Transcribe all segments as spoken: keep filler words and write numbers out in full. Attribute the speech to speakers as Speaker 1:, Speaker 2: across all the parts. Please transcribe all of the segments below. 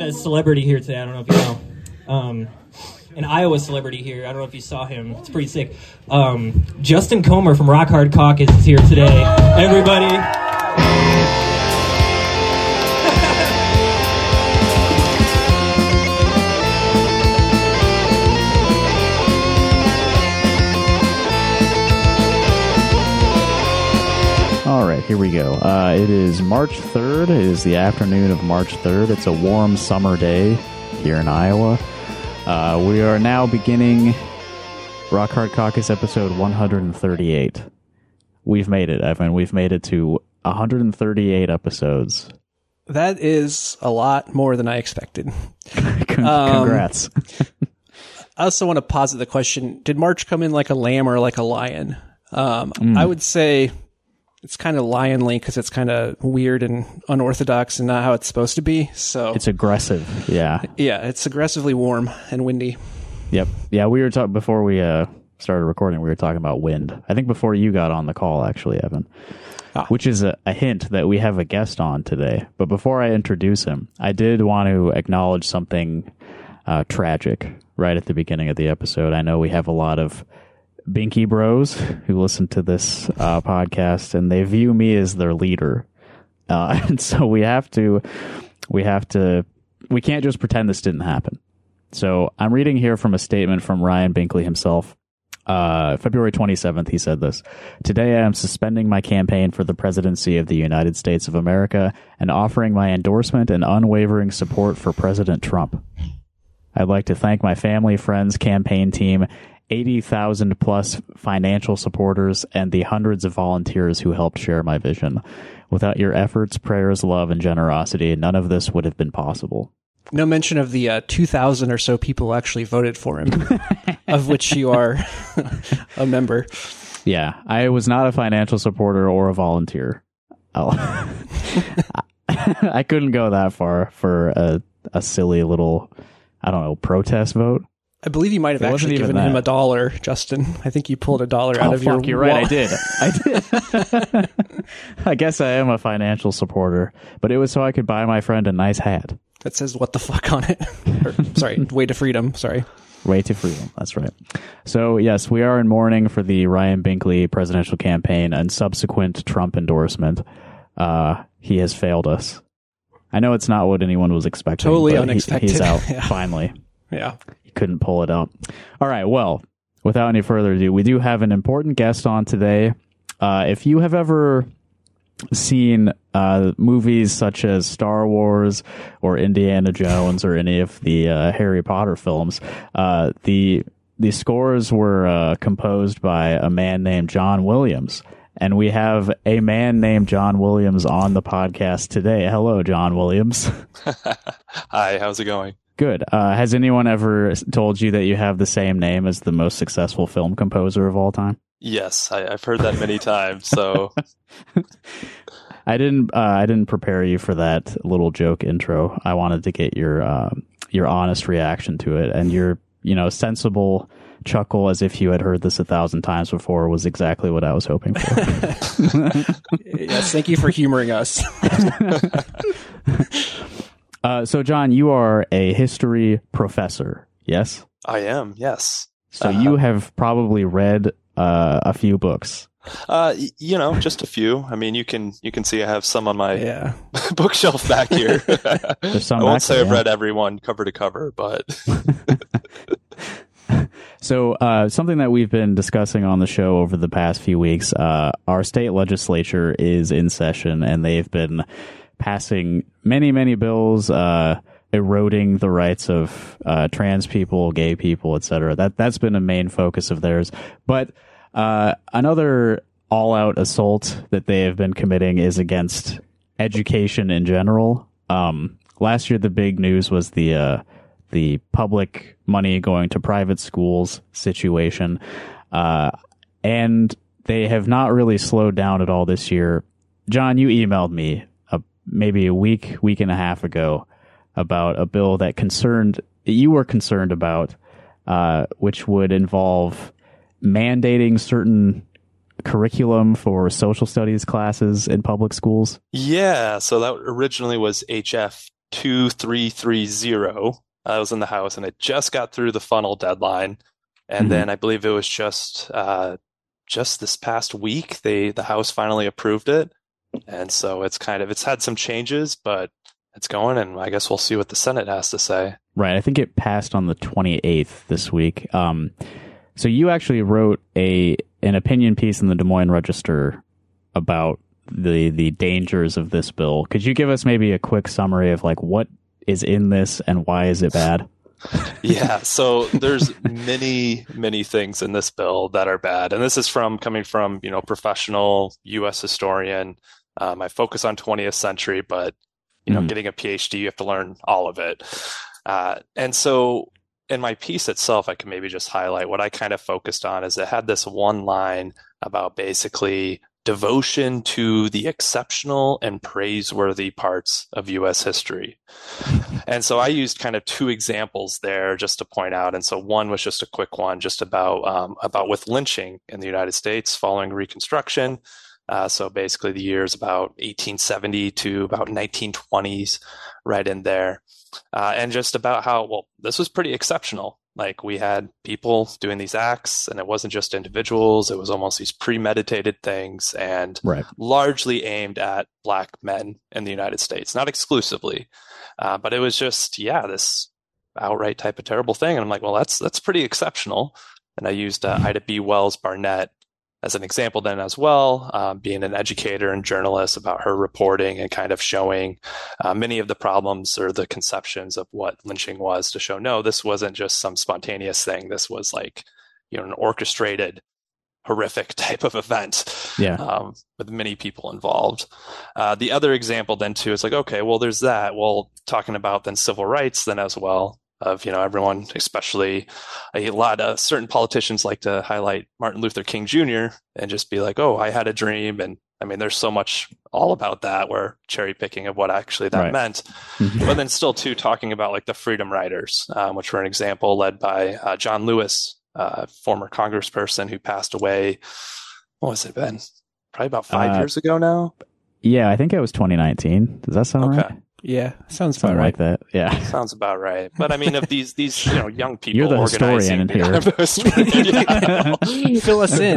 Speaker 1: a celebrity here today. I don't know if you know. Um, an Iowa celebrity here. I don't know if you saw him. It's pretty sick. Um, Justin Comer from Rock Hard Caucus is here today. Everybody.
Speaker 2: All right, here we go. Uh, it is March third. It is the afternoon of March third. It's a warm summer day here in Iowa. Uh, we are now beginning Rock Hard Caucus episode one hundred thirty-eight. We've made it, Evan. We've made it to one hundred thirty-eight episodes.
Speaker 3: That is a lot more than I expected.
Speaker 2: Congrats.
Speaker 3: Um, I also want to posit the question, did March come in like a lamb or like a lion? Um, mm. I would say it's kind of lionly because it's kind of weird and unorthodox and not how it's supposed to be. So
Speaker 2: it's aggressive. Yeah.
Speaker 3: Yeah. It's aggressively warm and windy.
Speaker 2: Yep. Yeah. We were talking before we uh, started recording. We were talking about wind. I think before you got on the call, actually, Evan, ah. which is a, a hint that we have a guest on today. But before I introduce him, I did want to acknowledge something uh, tragic right at the beginning of the episode. I know we have a lot of Binky Bros who listen to this uh, podcast, and they view me as their leader, uh, and so we have to, we have to, we can't just pretend this didn't happen. So I'm reading here from a statement from Ryan Binkley himself. Uh, February twenty-seventh, he said this: "Today I am suspending my campaign for the presidency of the United States of America and offering my endorsement and unwavering support for President Trump. I'd like to thank my family, friends, campaign team, eighty thousand plus financial supporters, and the hundreds of volunteers who helped share my vision. Without your efforts, prayers, love, and generosity, none of this would have been possible."
Speaker 3: No mention of the uh, two thousand or so people who actually voted for him, of which you are a member.
Speaker 2: Yeah, I was not a financial supporter or a volunteer. Oh. I couldn't go that far for a, a silly little, I don't know, protest vote.
Speaker 3: I believe you might have
Speaker 2: it
Speaker 3: actually given
Speaker 2: that.
Speaker 3: him a dollar, Justin. I think you pulled a dollar out
Speaker 2: oh,
Speaker 3: of
Speaker 2: fuck,
Speaker 3: your
Speaker 2: you're right,
Speaker 3: wallet.
Speaker 2: I did. I did. I guess I am a financial supporter, but it was so I could buy my friend a nice hat.
Speaker 3: That says what the fuck on it. or, sorry, Way to Freedom. Sorry.
Speaker 2: Way to Freedom. That's right. So, yes, we are in mourning for the Ryan Binkley presidential campaign and subsequent Trump endorsement. Uh, he has failed us. I know it's not what anyone was expecting.
Speaker 3: Totally
Speaker 2: but
Speaker 3: unexpected.
Speaker 2: He, he's out,
Speaker 3: yeah.
Speaker 2: finally.
Speaker 3: Yeah.
Speaker 2: He couldn't pull it out. All right, well, without any further ado, we do have an important guest on today. Uh, if you have ever seen uh, movies such as Star Wars or Indiana Jones or any of the uh, Harry Potter films, uh, the the scores were uh, composed by a man named John Williams. And we have a man named John Williams on the podcast today. Hello, John Williams.
Speaker 4: Hi, how's it going?
Speaker 2: Good. Uh, has anyone ever told you that you have the same name as the most successful film composer of all time?
Speaker 4: Yes, I, I've heard that many times. So
Speaker 2: I didn't. Uh, I didn't prepare you for that little joke intro. I wanted to get your uh, your honest reaction to it, and your you know sensible chuckle as if you had heard this a thousand times before was exactly what I was hoping for.
Speaker 3: Yes, thank you for humoring us.
Speaker 2: uh, so, John, you are a history professor, yes?
Speaker 4: I am, yes.
Speaker 2: So
Speaker 4: uh,
Speaker 2: you have probably read uh, a few books.
Speaker 4: Uh, y- you know, just a few. I mean, you can you can see I have some on my
Speaker 3: yeah.
Speaker 4: bookshelf back here.
Speaker 2: There's some
Speaker 4: I won't
Speaker 2: back
Speaker 4: say
Speaker 2: there,
Speaker 4: I've
Speaker 2: yeah.
Speaker 4: read every one cover to cover, but...
Speaker 2: So uh, something that we've been discussing on the show over the past few weeks, uh, our state legislature is in session, and they've been passing many, many bills uh, eroding the rights of uh, trans people, gay people, et cetera. That, that's been a main focus of theirs. But uh, another all-out assault that they have been committing is against education in general. Um, last year, the big news was the... Uh, the public money going to private schools situation. Uh, and they have not really slowed down at all this year. John, you emailed me uh, maybe a week, week and a half ago about a bill that concerned, you were concerned about, uh, which would involve mandating certain curriculum for social studies classes in public schools.
Speaker 4: Yeah, so that originally was H F two three three zero. I was in the House, and it just got through the funnel deadline. And mm-hmm. then I believe it was just uh, just this past week, they the House finally approved it. And so it's kind of, it's had some changes, but it's going, and I guess we'll see what the Senate has to say.
Speaker 2: Right. I think it passed on the twenty-eighth this week. Um, so you actually wrote a an opinion piece in the Des Moines Register about the the dangers of this bill. Could you give us maybe a quick summary of like what is in this and why is it bad?
Speaker 4: Yeah, so there's many, many things in this bill that are bad. And this is from coming from, you know, professional U S historian. Um, I focus on twentieth century, but, you know, mm. getting a PhD, you have to learn all of it. Uh, and so in my piece itself, I can maybe just highlight what I kind of focused on is it had this one line about basically devotion to the exceptional and praiseworthy parts of U S history. And so I used kind of two examples there just to point out. And so one was just a quick one, just about um, about with lynching in the United States following Reconstruction. Uh, so basically the years about eighteen seventy to about nineteen twenties, right in there. Uh, and just about how, well, this was pretty exceptional. Like we had people doing these acts, and it wasn't just individuals. It was almost these premeditated things, and
Speaker 2: right.
Speaker 4: largely aimed at Black men in the United States, not exclusively. Uh, but it was just, yeah, this outright type of terrible thing. And I'm like, well, that's that's pretty exceptional. And I used uh, Ida B. Wells Barnett as an example then as well, um, being an educator and journalist, about her reporting and kind of showing uh, many of the problems or the conceptions of what lynching was, to show, no, this wasn't just some spontaneous thing. This was like, you know, an orchestrated, horrific type of event,
Speaker 2: yeah,
Speaker 4: um, with many people involved. Uh, the other example then too is like, okay, well, there's that. Well, talking about then civil rights then as well. Of, you know, everyone, especially a lot of certain politicians like to highlight Martin Luther King Junior and just be like, oh, I had a dream. And I mean, there's so much all about that, where cherry picking of what actually that
Speaker 2: right.
Speaker 4: meant. But then still too talking about like the Freedom Riders, um, which were an example led by uh, John Lewis, uh, former congressperson who passed away. What was it, Ben? Probably about five uh, years ago now.
Speaker 2: Yeah, I think it was twenty nineteen. Does that sound
Speaker 3: okay.
Speaker 2: right?
Speaker 3: Yeah, sounds about
Speaker 2: Something
Speaker 3: right.
Speaker 2: like that. Yeah,
Speaker 4: sounds about right. But I mean, of these these you know young people,
Speaker 2: you're the historian in here.
Speaker 3: Fill us in.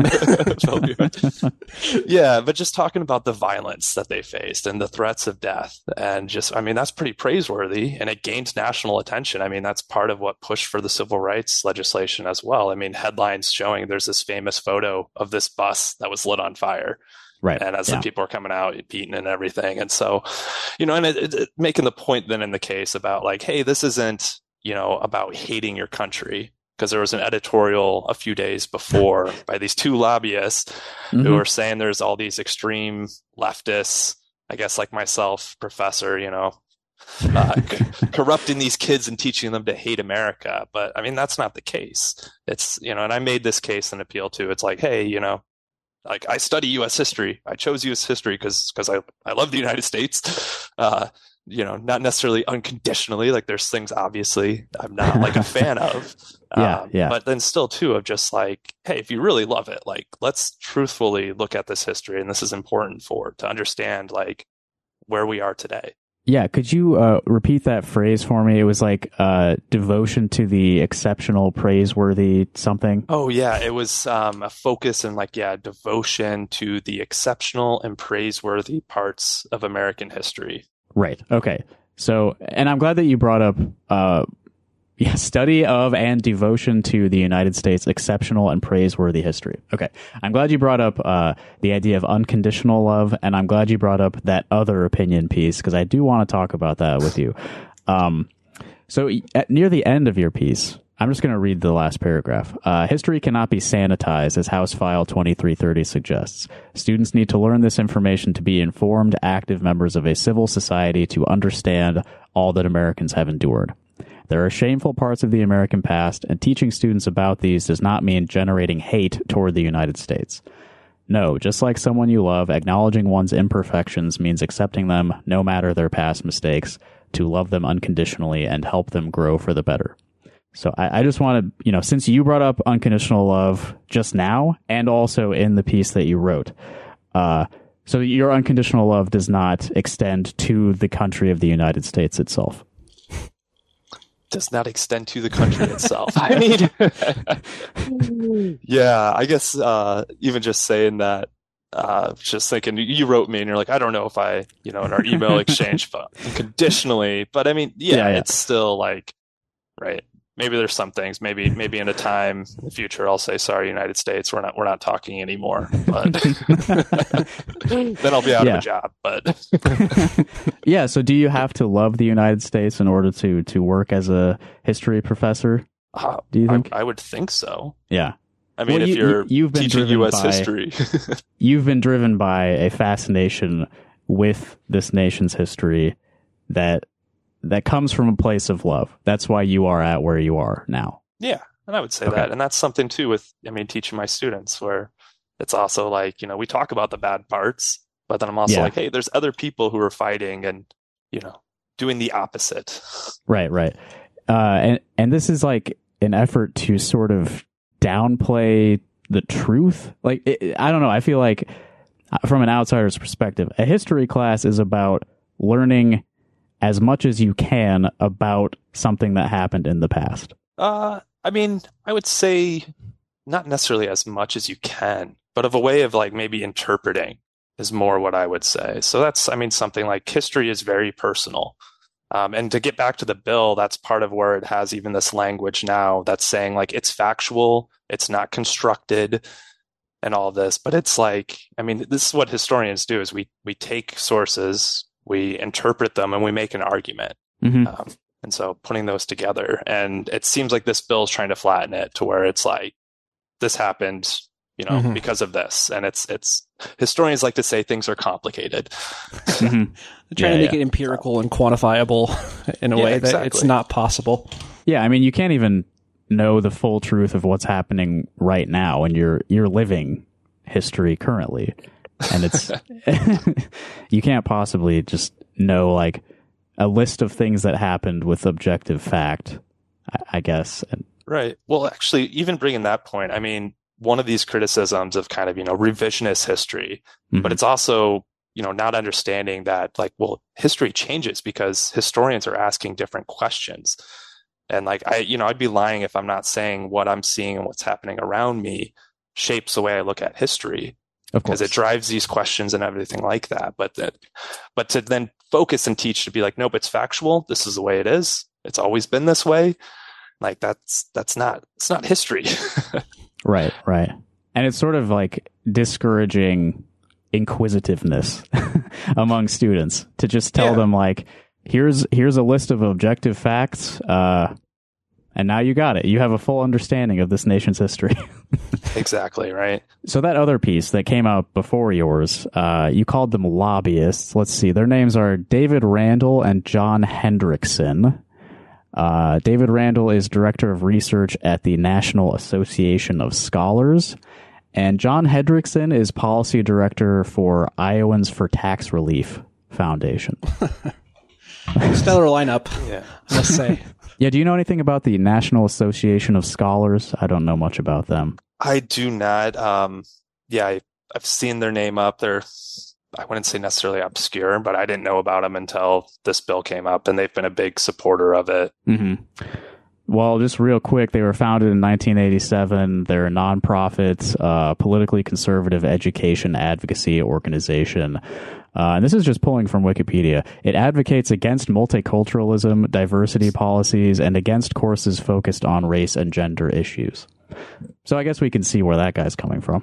Speaker 4: Yeah, but just talking about the violence that they faced and the threats of death, and just, I mean, that's pretty praiseworthy, and it gained national attention. I mean, that's part of what pushed for the civil rights legislation as well. I mean, headlines showing there's this famous photo of this bus that was lit on fire.
Speaker 2: Right.
Speaker 4: And as
Speaker 2: yeah.
Speaker 4: the people are coming out, beaten and everything. And so, you know, and it, it, making the point then in the case about like, hey, this isn't, you know, about hating your country. Because there was an editorial a few days before by these two lobbyists mm-hmm. who were saying there's all these extreme leftists, I guess like myself, professor, you know, uh, c- corrupting these kids and teaching them to hate America. But I mean, that's not the case. It's, you know, and I made this case and appeal to, it's like, hey, you know, like I study U S history. I chose U S history because because I, I love the United States, uh, you know, not necessarily unconditionally. Like there's things obviously I'm not like a fan of.
Speaker 2: yeah,
Speaker 4: um,
Speaker 2: yeah.
Speaker 4: But then still too of just like, hey, if you really love it, like let's truthfully look at this history. And this is important for to understand like where we are today.
Speaker 2: Yeah, could you uh, repeat that phrase for me? It was like uh, devotion to the exceptional, praiseworthy something.
Speaker 4: Oh, yeah. It was um, a focus and like, yeah, devotion to the exceptional and praiseworthy parts of American history.
Speaker 2: Right. Okay. So, and I'm glad that you brought up uh, yeah, study of and devotion to the United States' exceptional and praiseworthy history. Okay. I'm glad you brought up uh, the idea of unconditional love, and I'm glad you brought up that other opinion piece, because I do want to talk about that with you. Um, so at, near the end of your piece, I'm just going to read the last paragraph. Uh, history cannot be sanitized, as House File twenty-three thirty suggests. Students need to learn this information to be informed, active members of a civil society to understand all that Americans have endured. There are shameful parts of the American past, and teaching students about these does not mean generating hate toward the United States. No, just like someone you love, acknowledging one's imperfections means accepting them, no matter their past mistakes, to love them unconditionally and help them grow for the better. So I, I just want to, you know, since you brought up unconditional love just now, and also in the piece that you wrote, uh, So your unconditional love does not extend to the country of the United States itself.
Speaker 4: Does not extend to the country itself. I mean, yeah, I guess uh, even just saying that, uh, just thinking, you wrote me and you're like, I don't know if I, you know, in our email exchange, but conditionally, but I mean, yeah,
Speaker 2: Yeah, yeah.
Speaker 4: it's still like, right. Maybe there's some things. Maybe maybe in a time in the future, I'll say, "Sorry, United States, we're not we're not talking anymore." But then I'll be out
Speaker 2: Yeah.
Speaker 4: of a job. But
Speaker 2: Yeah. So do you have to love the United States in order to to work as a history professor?
Speaker 4: uh,
Speaker 2: Do you think?
Speaker 4: I, I would think so.
Speaker 2: Yeah.
Speaker 4: I mean,
Speaker 2: Well,
Speaker 4: if
Speaker 2: you-
Speaker 4: you're
Speaker 2: you- you've been
Speaker 4: teaching
Speaker 2: driven
Speaker 4: U S
Speaker 2: by-
Speaker 4: history,
Speaker 2: You've been driven by a fascination with this nation's history that that comes from a place of love. That's why you are at where you are now.
Speaker 4: yeah, and I would say
Speaker 2: Okay.
Speaker 4: that, and that's something too with, I mean, teaching my students, where it's also like, you know, we talk about the bad parts, but then I'm also
Speaker 2: Yeah.
Speaker 4: like, hey, there's other people who are fighting and, you know, doing the opposite.
Speaker 2: Right, right. Uh, and and this is like an effort to sort of downplay the truth. Like, it, I don't know. I feel like from an outsider's perspective, a history class is about learning as much as you can about something that happened in the past.
Speaker 4: Uh, I mean, I would say not necessarily as much as you can, but of a way of like maybe interpreting is more what I would say. So that's, I mean, something like history is very personal. Um, and to get back to the bill, that's part of where it has even this language now that's saying like it's factual, it's not constructed, and all this. But it's like, I mean, this is what historians do: is we we take sources, we interpret them, and we make an argument.
Speaker 2: Mm-hmm.
Speaker 4: Um, and so putting those together, and it seems like this bill is trying to flatten it to where it's like, this happened, you know,
Speaker 3: Mhm.
Speaker 4: because of this. And it's, it's, historians like to say things are complicated.
Speaker 2: Mm-hmm.
Speaker 3: They're trying
Speaker 2: Yeah,
Speaker 3: to make
Speaker 2: yeah.
Speaker 3: it empirical and quantifiable in a
Speaker 4: Yeah,
Speaker 3: way that
Speaker 4: exactly.
Speaker 3: it's not possible.
Speaker 2: Yeah, I mean, you can't even know the full truth of what's happening right now, and you're you're living history currently, and it's you can't possibly just know like a list of things that happened with objective fact, I, I guess. And,
Speaker 4: Right. Well, actually, even bringing that point, I mean, one of these criticisms of kind of, you know, revisionist history,
Speaker 2: Mhm.
Speaker 4: but it's also, you know, not understanding that like, well, history changes because historians are asking different questions. And like, I, you know, I'd be lying if I'm not saying what I'm seeing and what's happening around me shapes the way I look at history,
Speaker 2: of
Speaker 4: because
Speaker 2: course,
Speaker 4: it drives these questions and everything like that. But that, but to then focus and teach to be like, nope, it's factual. This is the way it is. It's always been this way. Like that's, that's not, it's not history.
Speaker 2: right, right, and it's sort of like discouraging inquisitiveness among students to just tell
Speaker 4: Yeah.
Speaker 2: them like, here's here's a list of objective facts, uh, and now you got it. You have a full understanding of this nation's history.
Speaker 4: Exactly. Right.
Speaker 2: So that other piece that came out before yours, uh, you called them lobbyists. Let's see. Their names are David Randall and John Hendrickson. Uh, David Randall is Director of Research at the National Association of Scholars. And John Hendrickson is Policy Director for Iowans for Tax Relief Foundation.
Speaker 3: Stellar lineup,
Speaker 4: Yeah.
Speaker 3: I must say.
Speaker 2: Yeah, do you know anything about the National Association of Scholars? I don't know much about them.
Speaker 4: I do not. Um, yeah, I, I've seen their name up. They're, I wouldn't say necessarily obscure, but I didn't know about them until this bill came up, and they've been a big supporter of it.
Speaker 2: Mm-hmm. Well, just real quick, they were founded in nineteen eighty-seven. They're a nonprofit, uh, politically conservative education advocacy organization. Uh, and this is just pulling from Wikipedia. It advocates against multiculturalism, diversity policies, and against courses focused on race and gender issues. So I guess we can see where that guy's coming from.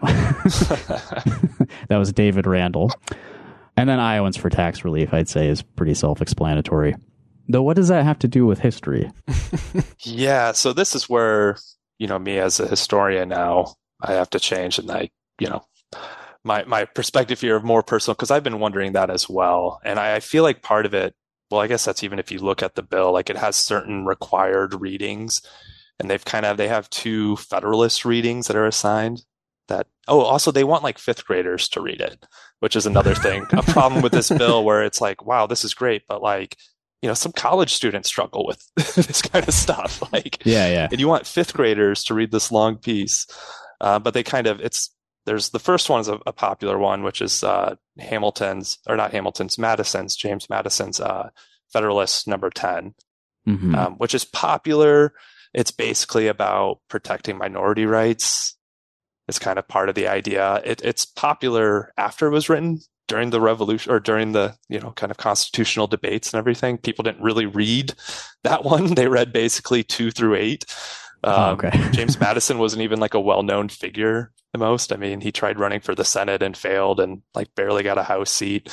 Speaker 2: That was David Randall. And then Iowans for Tax Relief, I'd say, is pretty self-explanatory. Though what does that have to do with history?
Speaker 4: Yeah, so this is where, you know, me as a historian now, I have to change, and I, you know, my my perspective here of more personal, because I've been wondering that as well. And I, I feel like part of it, well, I guess that's even if you look at the bill, like it has certain required readings, and they've kind of, they have two Federalist readings that are assigned that, oh, also they want like fifth graders to read it, which is another thing, a problem with this bill where it's like, wow, this is great, but like, you know, some college students struggle with this kind of stuff. Like,
Speaker 2: Yeah, yeah.
Speaker 4: and you want fifth graders to read this long piece. Uh, but they kind of, it's, there's the first one is a, a popular one, which is uh, Hamilton's, or not Hamilton's, Madison's, James Madison's uh, Federalist Number ten,
Speaker 2: Mm-hmm.
Speaker 4: um, which is popular. It's basically about protecting minority rights. It's kind of part of the idea. It, it's popular after it was written, during the revolution, or during the, you know, kind of constitutional debates and everything. People didn't really read that one. They read basically two through eight. Um,
Speaker 2: Oh, okay.
Speaker 4: James Madison wasn't even like a well-known figure the most. I mean, he tried running for the Senate and failed and like barely got a House seat.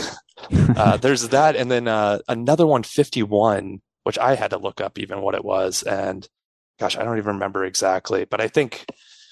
Speaker 4: uh, there's that. And then uh, another one, fifty-one, which I had to look up even what it was. And gosh, I don't even remember exactly, but I think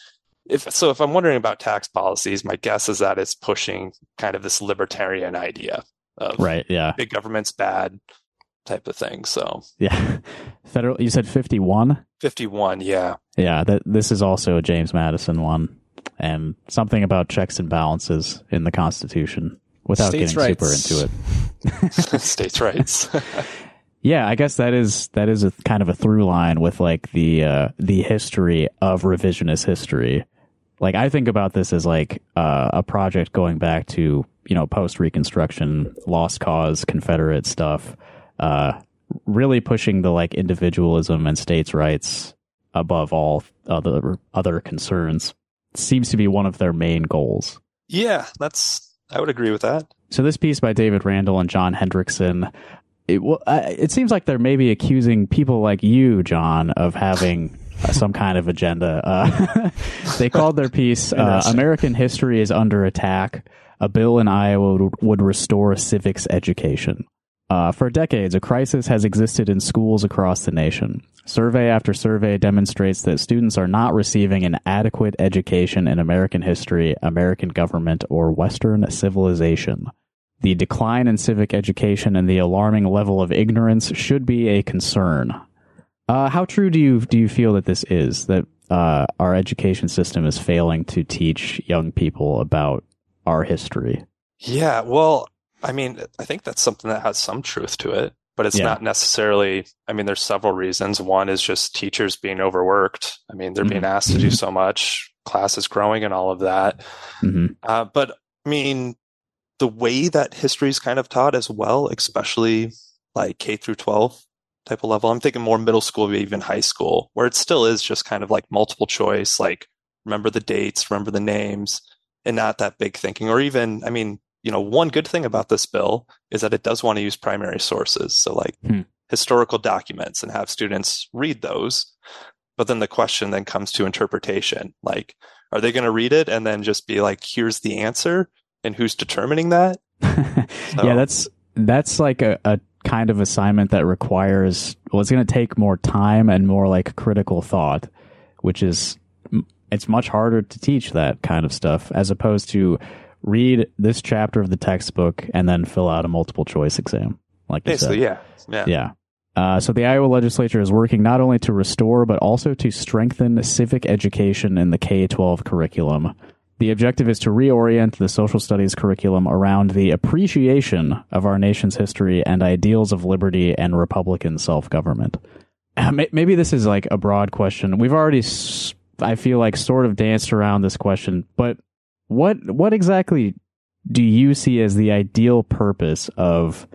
Speaker 4: if, so if I'm wondering about tax policies, my guess is that it's pushing kind of this libertarian idea of
Speaker 2: Right. Yeah.
Speaker 4: big government's bad type of thing. So
Speaker 2: Yeah. Federal. You said fifty-one.
Speaker 4: fifty-one. Yeah.
Speaker 2: Yeah. That this is also a James Madison one, and something about checks and balances in the Constitution without
Speaker 3: States'
Speaker 2: getting
Speaker 3: rights.
Speaker 2: super into it.
Speaker 4: States' rights.
Speaker 2: Yeah, I guess that is that is a kind of a through line with like the uh, the history of revisionist history. Like I think about this as like uh, a project going back to, you know, post Reconstruction, Lost Cause, Confederate stuff, uh, really pushing the like individualism and states' rights above all other other concerns. Seems to be one of their main goals.
Speaker 4: Yeah, that's, I would agree with that.
Speaker 2: So this piece by David Randall and John Hendrickson, it, well, uh, it seems like they're maybe accusing people like you, John, of having uh, some kind of agenda. Uh, they called their piece, uh, American History is Under Attack. A bill in Iowa would, would restore civics education. Uh, for decades, a crisis has existed in schools across the nation. Survey after survey demonstrates that students are not receiving an adequate education in American history, American government, or Western civilization. The decline in civic education and the alarming level of ignorance should be a concern. Uh, how true do you do you feel that this is, that uh, our education system is failing to teach young people about our history?
Speaker 4: Yeah, well, I mean, I think that's something that has some truth to it, but it's
Speaker 2: Yeah.
Speaker 4: not necessarily, I mean, there's several reasons. One is just teachers being overworked. I mean, they're being
Speaker 2: Mhm.
Speaker 4: asked to do so much, class is growing and all of that.
Speaker 2: Mm-hmm.
Speaker 4: Uh, but I mean, the way that history is kind of taught as well, especially like K through twelve type of level, I'm thinking more middle school, even high school, where it still is just kind of like multiple choice, like remember the dates, remember the names, and not that big thinking. Or even, I mean, you know, one good thing about this bill is that it does want to use primary sources. So like
Speaker 2: Hmm.
Speaker 4: historical documents, and have students read those. But then the question then comes to interpretation. Like, are they going to read it and then just be like, here's the answer? And who's determining that?
Speaker 2: Yeah, that's that's like a, a kind of assignment that requires, well, it's going to take more time and more like critical thought, which is, it's much harder to teach that kind of stuff as opposed to read this chapter of the textbook and then fill out a multiple choice exam. Like you
Speaker 4: Basically,
Speaker 2: said.
Speaker 4: yeah. Yeah.
Speaker 2: Yeah. Uh, so the Iowa legislature is working not only to restore, but also to strengthen civic education in the K twelve curriculum. The objective is to reorient the social studies curriculum around the appreciation of our nation's history and ideals of liberty and Republican self-government. Uh, may- maybe this is like a broad question. We've already, s- I feel like, sort of danced around this question, but what what exactly do you see as the ideal purpose of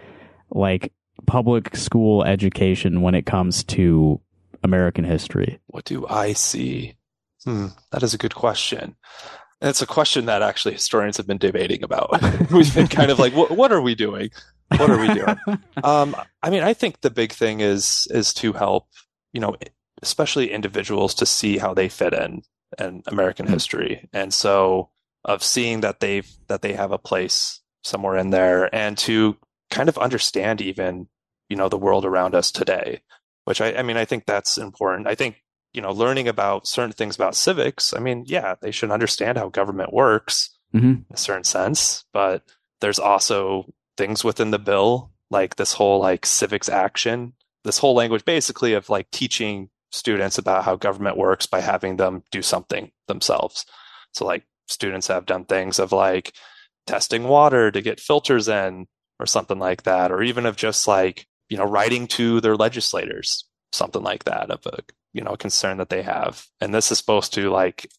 Speaker 2: like public school education when it comes to American history?
Speaker 4: What do I see? Hmm, that is a good question. And it's a question that actually historians have been debating about. We've been kind of like, what, what are we doing? What are we doing? um, I mean, I think the big thing is is to help, you know, especially individuals to see how they fit in in American
Speaker 2: Hmm.
Speaker 4: history, and so of seeing that they've that they have a place somewhere in there, and to kind of understand even, you know, the world around us today. Which I, I mean, I think that's important. I think, you know, learning about certain things about civics, I mean, yeah, they should understand how government works
Speaker 2: Mm-hmm.
Speaker 4: in a certain sense, but there's also things within the bill, like this whole like civics action, this whole language basically of like teaching students about how government works by having them do something themselves. So like students have done things of like testing water to get filters in or something like that, or even of just like, you know, writing to their legislators, something like that, of a, you know, concern that they have. And this is supposed to like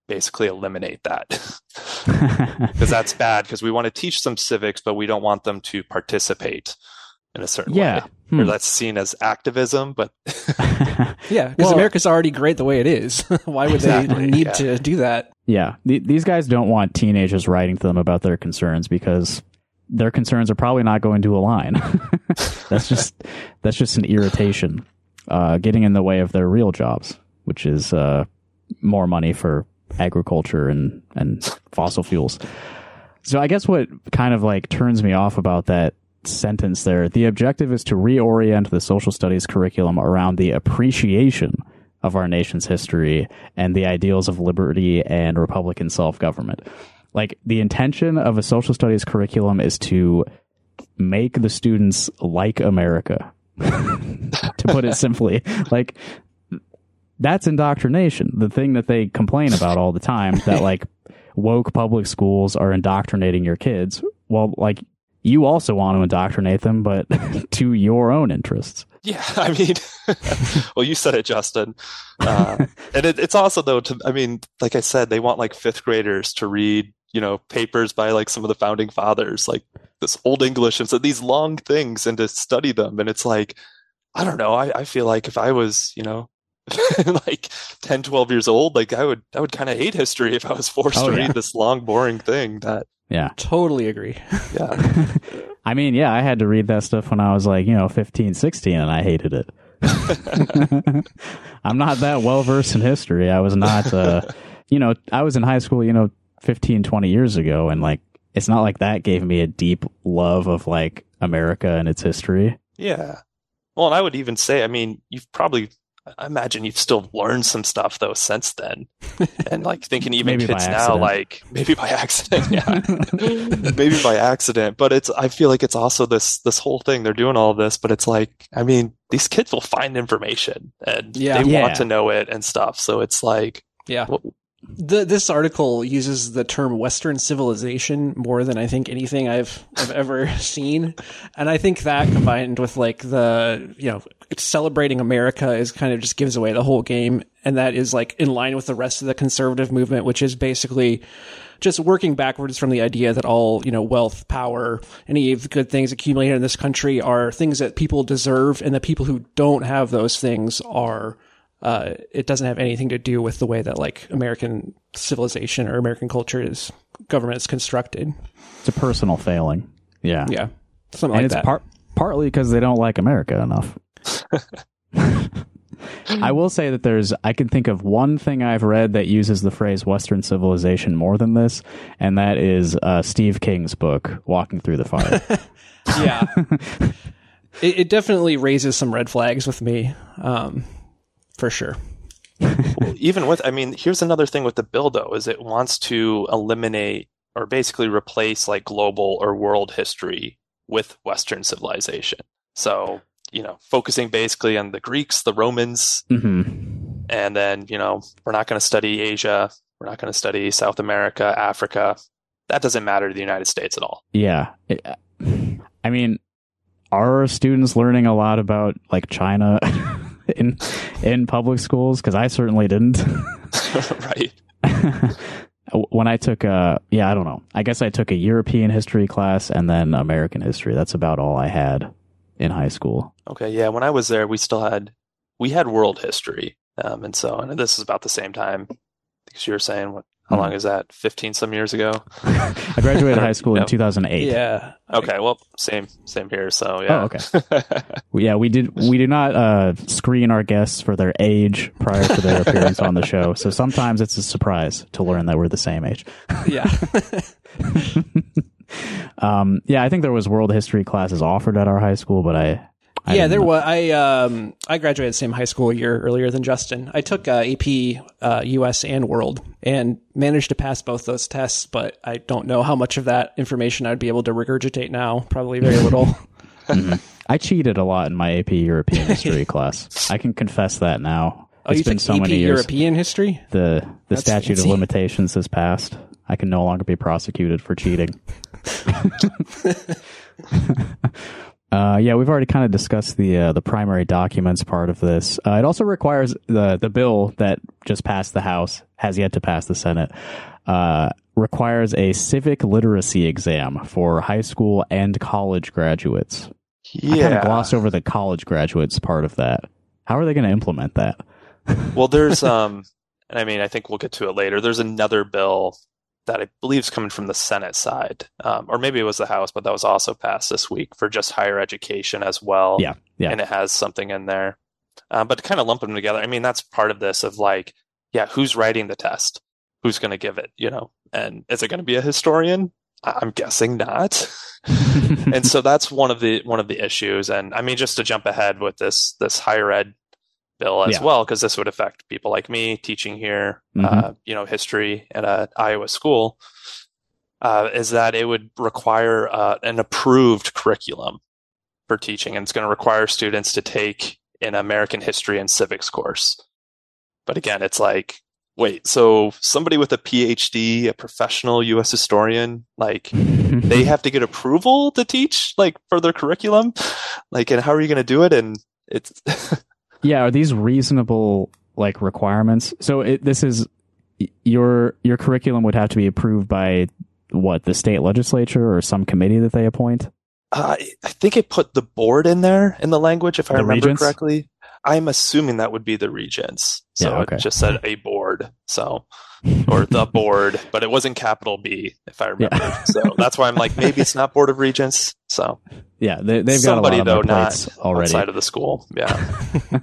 Speaker 4: basically eliminate that. Because that's bad, because we want to teach them civics, but we don't want them to participate in a certain
Speaker 2: Yeah.
Speaker 4: way.
Speaker 2: Hmm.
Speaker 4: Or that's seen as activism, but
Speaker 3: Yeah, because
Speaker 2: Well-
Speaker 3: America's already great the way it is. Why would
Speaker 4: Exactly,
Speaker 3: they need
Speaker 4: yeah.
Speaker 3: to do that?
Speaker 2: Yeah, th- these guys don't want teenagers writing to them about their concerns because their concerns are probably not going to align. that's just that's just an irritation, uh, getting in the way of their real jobs, which is uh, more money for agriculture and and fossil fuels. So I guess what kind of like turns me off about that sentence there, the objective is to reorient the social studies curriculum around the appreciation of our nation's history and the ideals of liberty and Republican self-government. Like, the intention of a social studies curriculum is to make the students like America, to put it simply. Like, that's indoctrination. The thing that they complain about all the time, that like woke public schools are indoctrinating your kids. Well, like, you also want to indoctrinate them, but to your own interests.
Speaker 4: yeah, I mean, well, you said it, Justin. Uh, and it, it's also, though, to, I mean, like I said, they want like fifth graders to read, you know, papers by like some of the founding fathers, like this Old English, and so these long things, and to study them. And it's like, I don't know, I, I feel like if I was, you know, like ten, twelve years old, like I would, I would kind of hate history if I was forced
Speaker 2: Oh,
Speaker 4: to
Speaker 2: yeah.
Speaker 4: read this long, boring thing that,
Speaker 2: Yeah.
Speaker 3: Totally agree.
Speaker 4: yeah.
Speaker 2: I mean, yeah, I had to read that stuff when I was like, you know, fifteen, sixteen, and I hated it. I'm not that well versed in history. I was not, uh, you know, I was in high school, you know, fifteen, twenty years ago, and like, it's not like that gave me a deep love of like America and its history.
Speaker 4: Yeah. Well, and I would even say, I mean, you've probably, I imagine you've still learned some stuff though since then. And like thinking even
Speaker 2: Maybe by
Speaker 4: kids now,
Speaker 2: accident.
Speaker 4: like maybe by accident, yeah. Maybe by accident. But it's, I feel like it's also this, this whole thing. They're doing all this, but it's like, I mean, these kids will find information and
Speaker 3: Yeah.
Speaker 4: they
Speaker 2: Yeah.
Speaker 4: want to know it and stuff. So it's like,
Speaker 3: Yeah.
Speaker 4: well,
Speaker 3: The, this article uses the term Western civilization more than I think anything I've I've ever seen, and I think that combined with like the you know celebrating America is kind of just gives away the whole game, and that is like in line with the rest of the conservative movement, which is basically just working backwards from the idea that all you know wealth, power, any of the good things accumulated in this country are things that people deserve, and the people who don't have those things are. Uh, it doesn't have anything to do with the way that like American civilization or American culture is government is constructed.
Speaker 2: It's a personal failing. Yeah.
Speaker 3: Yeah, something
Speaker 2: And
Speaker 3: like
Speaker 2: it's
Speaker 3: that.
Speaker 2: part partly because they don't like America enough. I will say that there's, I can think of one thing I've read that uses the phrase Western civilization more than this, and that is uh, Steve King's book, Walking Through the Fire.
Speaker 3: yeah, it, it definitely raises some red flags with me, um, for sure.
Speaker 4: well, even with, I mean, here's another thing with the bill though, is it wants to eliminate or basically replace like global or world history with Western civilization. So, you know, focusing basically on the Greeks, the Romans,
Speaker 2: Mm-hmm.
Speaker 4: and then, you know, we're not going to study Asia. We're not going to study South America, Africa. That doesn't matter to the United States at all.
Speaker 2: Yeah. It, I mean, are students learning a lot about like China in in public schools? Because I certainly didn't.
Speaker 4: Right.
Speaker 2: When I took a, yeah, I don't know. I guess I took a European history class and then American history. That's about all I had in high school.
Speaker 4: Okay. Yeah. When I was there, we still had, we had world history. Um, and so, and this is about the same time, because you were saying, what, how long is that? fifteen some years ago?
Speaker 2: I graduated high school in
Speaker 4: No.
Speaker 2: two thousand eight.
Speaker 3: Yeah.
Speaker 4: Okay. Well, same, same here. So yeah.
Speaker 2: Oh, okay. Yeah, we did. We do not uh, screen our guests for their age prior to their appearance on the show. So sometimes it's a surprise to learn that we're the same age.
Speaker 3: Yeah.
Speaker 2: Um, yeah, I think there was world history classes offered at our high school, but I. I
Speaker 3: yeah,
Speaker 2: didn't
Speaker 3: there
Speaker 2: know.
Speaker 3: was. I um I graduated the same high school year earlier than Justin. I took uh, A P uh, U S and World and managed to pass both those tests, but I don't know how much of that information I'd be able to regurgitate now. Probably very little.
Speaker 2: Mm-hmm. I cheated a lot in my A P European history class. I can confess that now.
Speaker 3: Oh,
Speaker 2: It's
Speaker 3: you
Speaker 2: been
Speaker 3: took
Speaker 2: so
Speaker 3: A P
Speaker 2: many years.
Speaker 3: European history?
Speaker 2: The the
Speaker 3: That's
Speaker 2: statute
Speaker 3: fancy.
Speaker 2: of limitations has passed. I can no longer be prosecuted for cheating. Uh, yeah, we've already kind of discussed the uh, the primary documents part of this. Uh, it also requires the the bill that just passed the House, has yet to pass the Senate, uh, requires a civic literacy exam for high school and college graduates.
Speaker 4: Yeah.
Speaker 2: I kind of glossed over the college graduates part of that. How are they going to implement that?
Speaker 4: Well, there's, um, and I mean, I think we'll get to it later. There's another bill that I believe is coming from the Senate side, um, or maybe it was the House, but that was also passed this week for just higher education as well.
Speaker 2: Yeah, yeah.
Speaker 4: And it has something in there. Um, but to kind of lump them together, I mean, that's part of this of like, yeah, who's writing the test? Who's going to give it, you know? And is it going to be a historian? I'm guessing not. And so that's one of the one of the issues. And I mean, just to jump ahead with this this higher ed bill as
Speaker 2: Yeah.
Speaker 4: well, because this would affect people like me teaching here,
Speaker 2: Mhm.
Speaker 4: uh, you know, history at a Iowa school, uh, is that it would require uh, an approved curriculum for teaching, and it's going to require students to take an American history and civics course. But again, it's like, wait, so somebody with a P H D, a professional U S historian, like they have to get approval to teach like for their curriculum? Like, and how are you going to do it? And it's
Speaker 2: Yeah, are these reasonable like requirements? So it, this is your your curriculum would have to be approved by what, the state legislature or some committee that they appoint?
Speaker 4: Uh, I think it put the board in there in the language, if I
Speaker 2: The
Speaker 4: remember
Speaker 2: regents?
Speaker 4: correctly. I'm assuming that would be the regents. So
Speaker 2: Yeah, okay.
Speaker 4: it just said a board, so or the board, but it wasn't capital B, if I remember.
Speaker 2: Yeah.
Speaker 4: So that's why I'm like, maybe it's not board of regents. So
Speaker 2: Yeah, they, they've
Speaker 4: somebody
Speaker 2: got a lot
Speaker 4: though,
Speaker 2: on their
Speaker 4: not
Speaker 2: plates already.
Speaker 4: outside of the school. Yeah.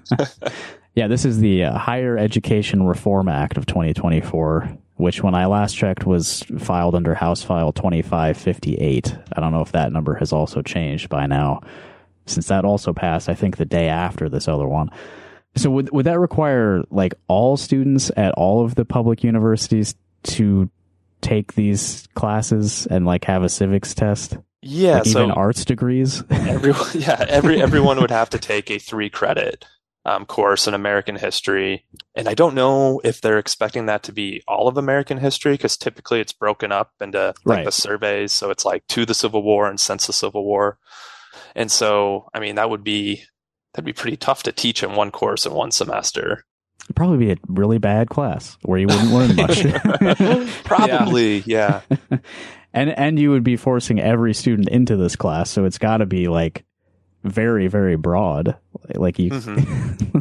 Speaker 2: Yeah, this is the uh, Higher Education Reform Act of twenty twenty-four, which when I last checked was filed under House File twenty-five fifty-eight. I don't know if that number has also changed by now, since that also passed, I think, the day after this other one. So would would that require like all students at all of the public universities to take these classes and like have a civics test?
Speaker 4: Yeah.
Speaker 2: Like
Speaker 4: so
Speaker 2: even arts degrees?
Speaker 4: everyone, yeah, every everyone would have to take a three credit um, course in American history, and I don't know if they're expecting that to be all of American history, because typically it's broken up into like
Speaker 2: Right.
Speaker 4: the surveys, so it's like to the Civil War and since the Civil War, and so I mean that would be that'd be pretty tough to teach in one course in one semester.
Speaker 2: It'd probably be a really bad class where you wouldn't learn much.
Speaker 4: Probably, yeah.
Speaker 2: and and you would be forcing every student into this class, so it's got to be like very very broad, like you.
Speaker 4: Mhm.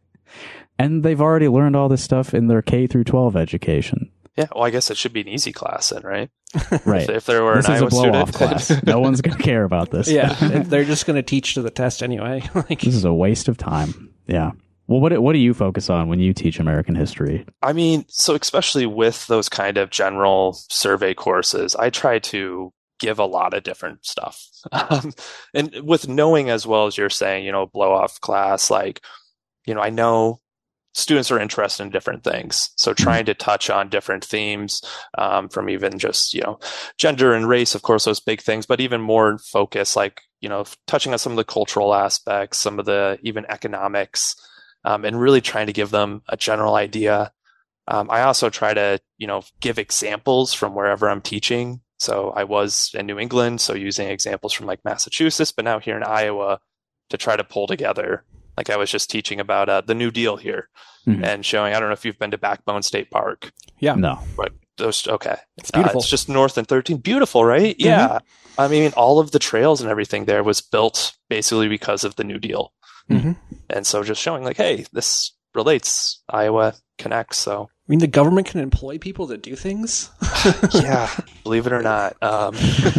Speaker 2: And they've already learned all this stuff in their K through twelve education,
Speaker 4: Yeah, well, I guess it should be an easy class then, right?
Speaker 2: right?
Speaker 4: If, if there were
Speaker 2: This
Speaker 4: an
Speaker 2: is a
Speaker 4: Iowa
Speaker 2: blow off
Speaker 4: student.
Speaker 2: class. No one's going to care about this.
Speaker 3: Yeah, they're just going to teach to the test anyway. Like,
Speaker 2: This is a waste of time. Yeah. Well, what what do you focus on when you teach American history?
Speaker 4: I mean, so especially with those kind of general survey courses, I try to give a lot of different stuff. Um, and with knowing as well as you're saying, you know, blow off class, like, you know, I know students are interested in different things. So trying to touch on different themes, um, from even just, you know, gender and race, of course, those big things, but even more focus, like, you know, touching on some of the cultural aspects, some of the even economics, um, and really trying to give them a general idea. Um, I also try to, you know, give examples from wherever I'm teaching. So I was in New England, so using examples from like Massachusetts, but now here in Iowa to try to pull together. Like I was just teaching about uh, the New Deal here
Speaker 2: Mhm.
Speaker 4: and showing, I don't know if you've been to Backbone State Park,
Speaker 3: yeah,
Speaker 2: No.
Speaker 4: but those, okay.
Speaker 3: it's beautiful.
Speaker 4: Uh, it's just north and thirteen. Beautiful, right? Yeah. I mean, all of the trails and everything there was built basically because of the New Deal.
Speaker 3: Mhm.
Speaker 4: And so just showing like, hey, this relates, Iowa connects. So
Speaker 3: I mean, the government can employ people to do things.
Speaker 4: yeah, believe it or not. Um,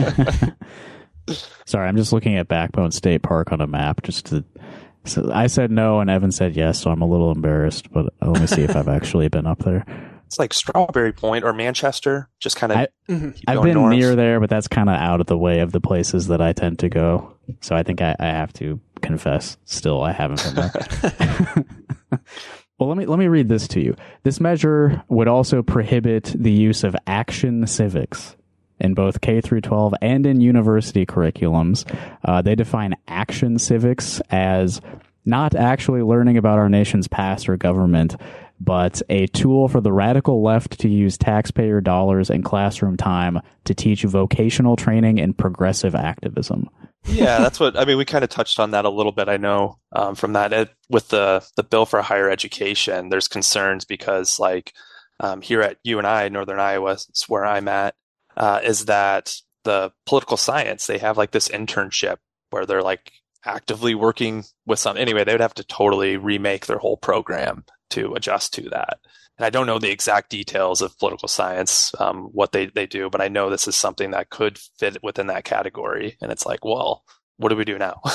Speaker 2: Sorry, I'm just looking at Backbone State Park on a map. Just to, so I said no, and Evan said yes, so I'm a little embarrassed. But let me see if I've actually been up there.
Speaker 4: it's like Strawberry Point or Manchester, just kind of.
Speaker 2: I-
Speaker 3: Mhm.
Speaker 2: I've been near there, but that's kind of out of the way of the places that I tend to go. So I think I, I have to confess, still, I haven't been there. Well, let me let me read this to you. This measure would also prohibit the use of action civics in both K through twelve and in university curriculums. Uh, they define action civics as not actually learning about our nation's past or government, but a tool for the radical left to use taxpayer dollars and classroom time to teach vocational training and progressive activism.
Speaker 4: Yeah, that's what I mean. We kind of touched on that a little bit. I know um, from that it, with the the bill for higher education, there's concerns because like um, here at U N I, Northern Iowa, it's where I'm at, uh, is that the political science, they have like this internship where they're like actively working with some. Anyway, they would have to totally remake their whole program to adjust to that. And I don't know the exact details of political science, um, what they, they do, but I know this is something that could fit within that category. And it's like, well, what do we do now?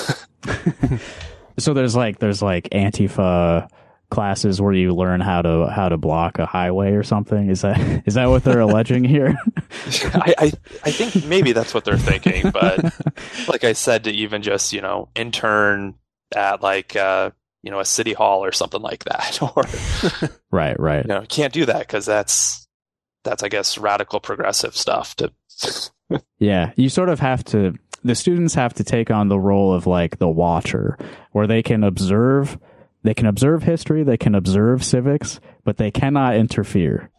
Speaker 2: So there's like there's like Antifa classes where you learn how to how to block a highway or something. Is that is that what they're alleging here?
Speaker 4: I, I I think maybe that's what they're thinking, but like I said, to even just, you know, intern at like uh you know, a city hall or something like that, or
Speaker 2: right, right.
Speaker 4: You know, can't do that because that's that's I guess radical progressive stuff. To
Speaker 2: yeah, you sort of have to. The students have to take on the role of like the watcher, where they can observe, they can observe history, they can observe civics, but they cannot interfere.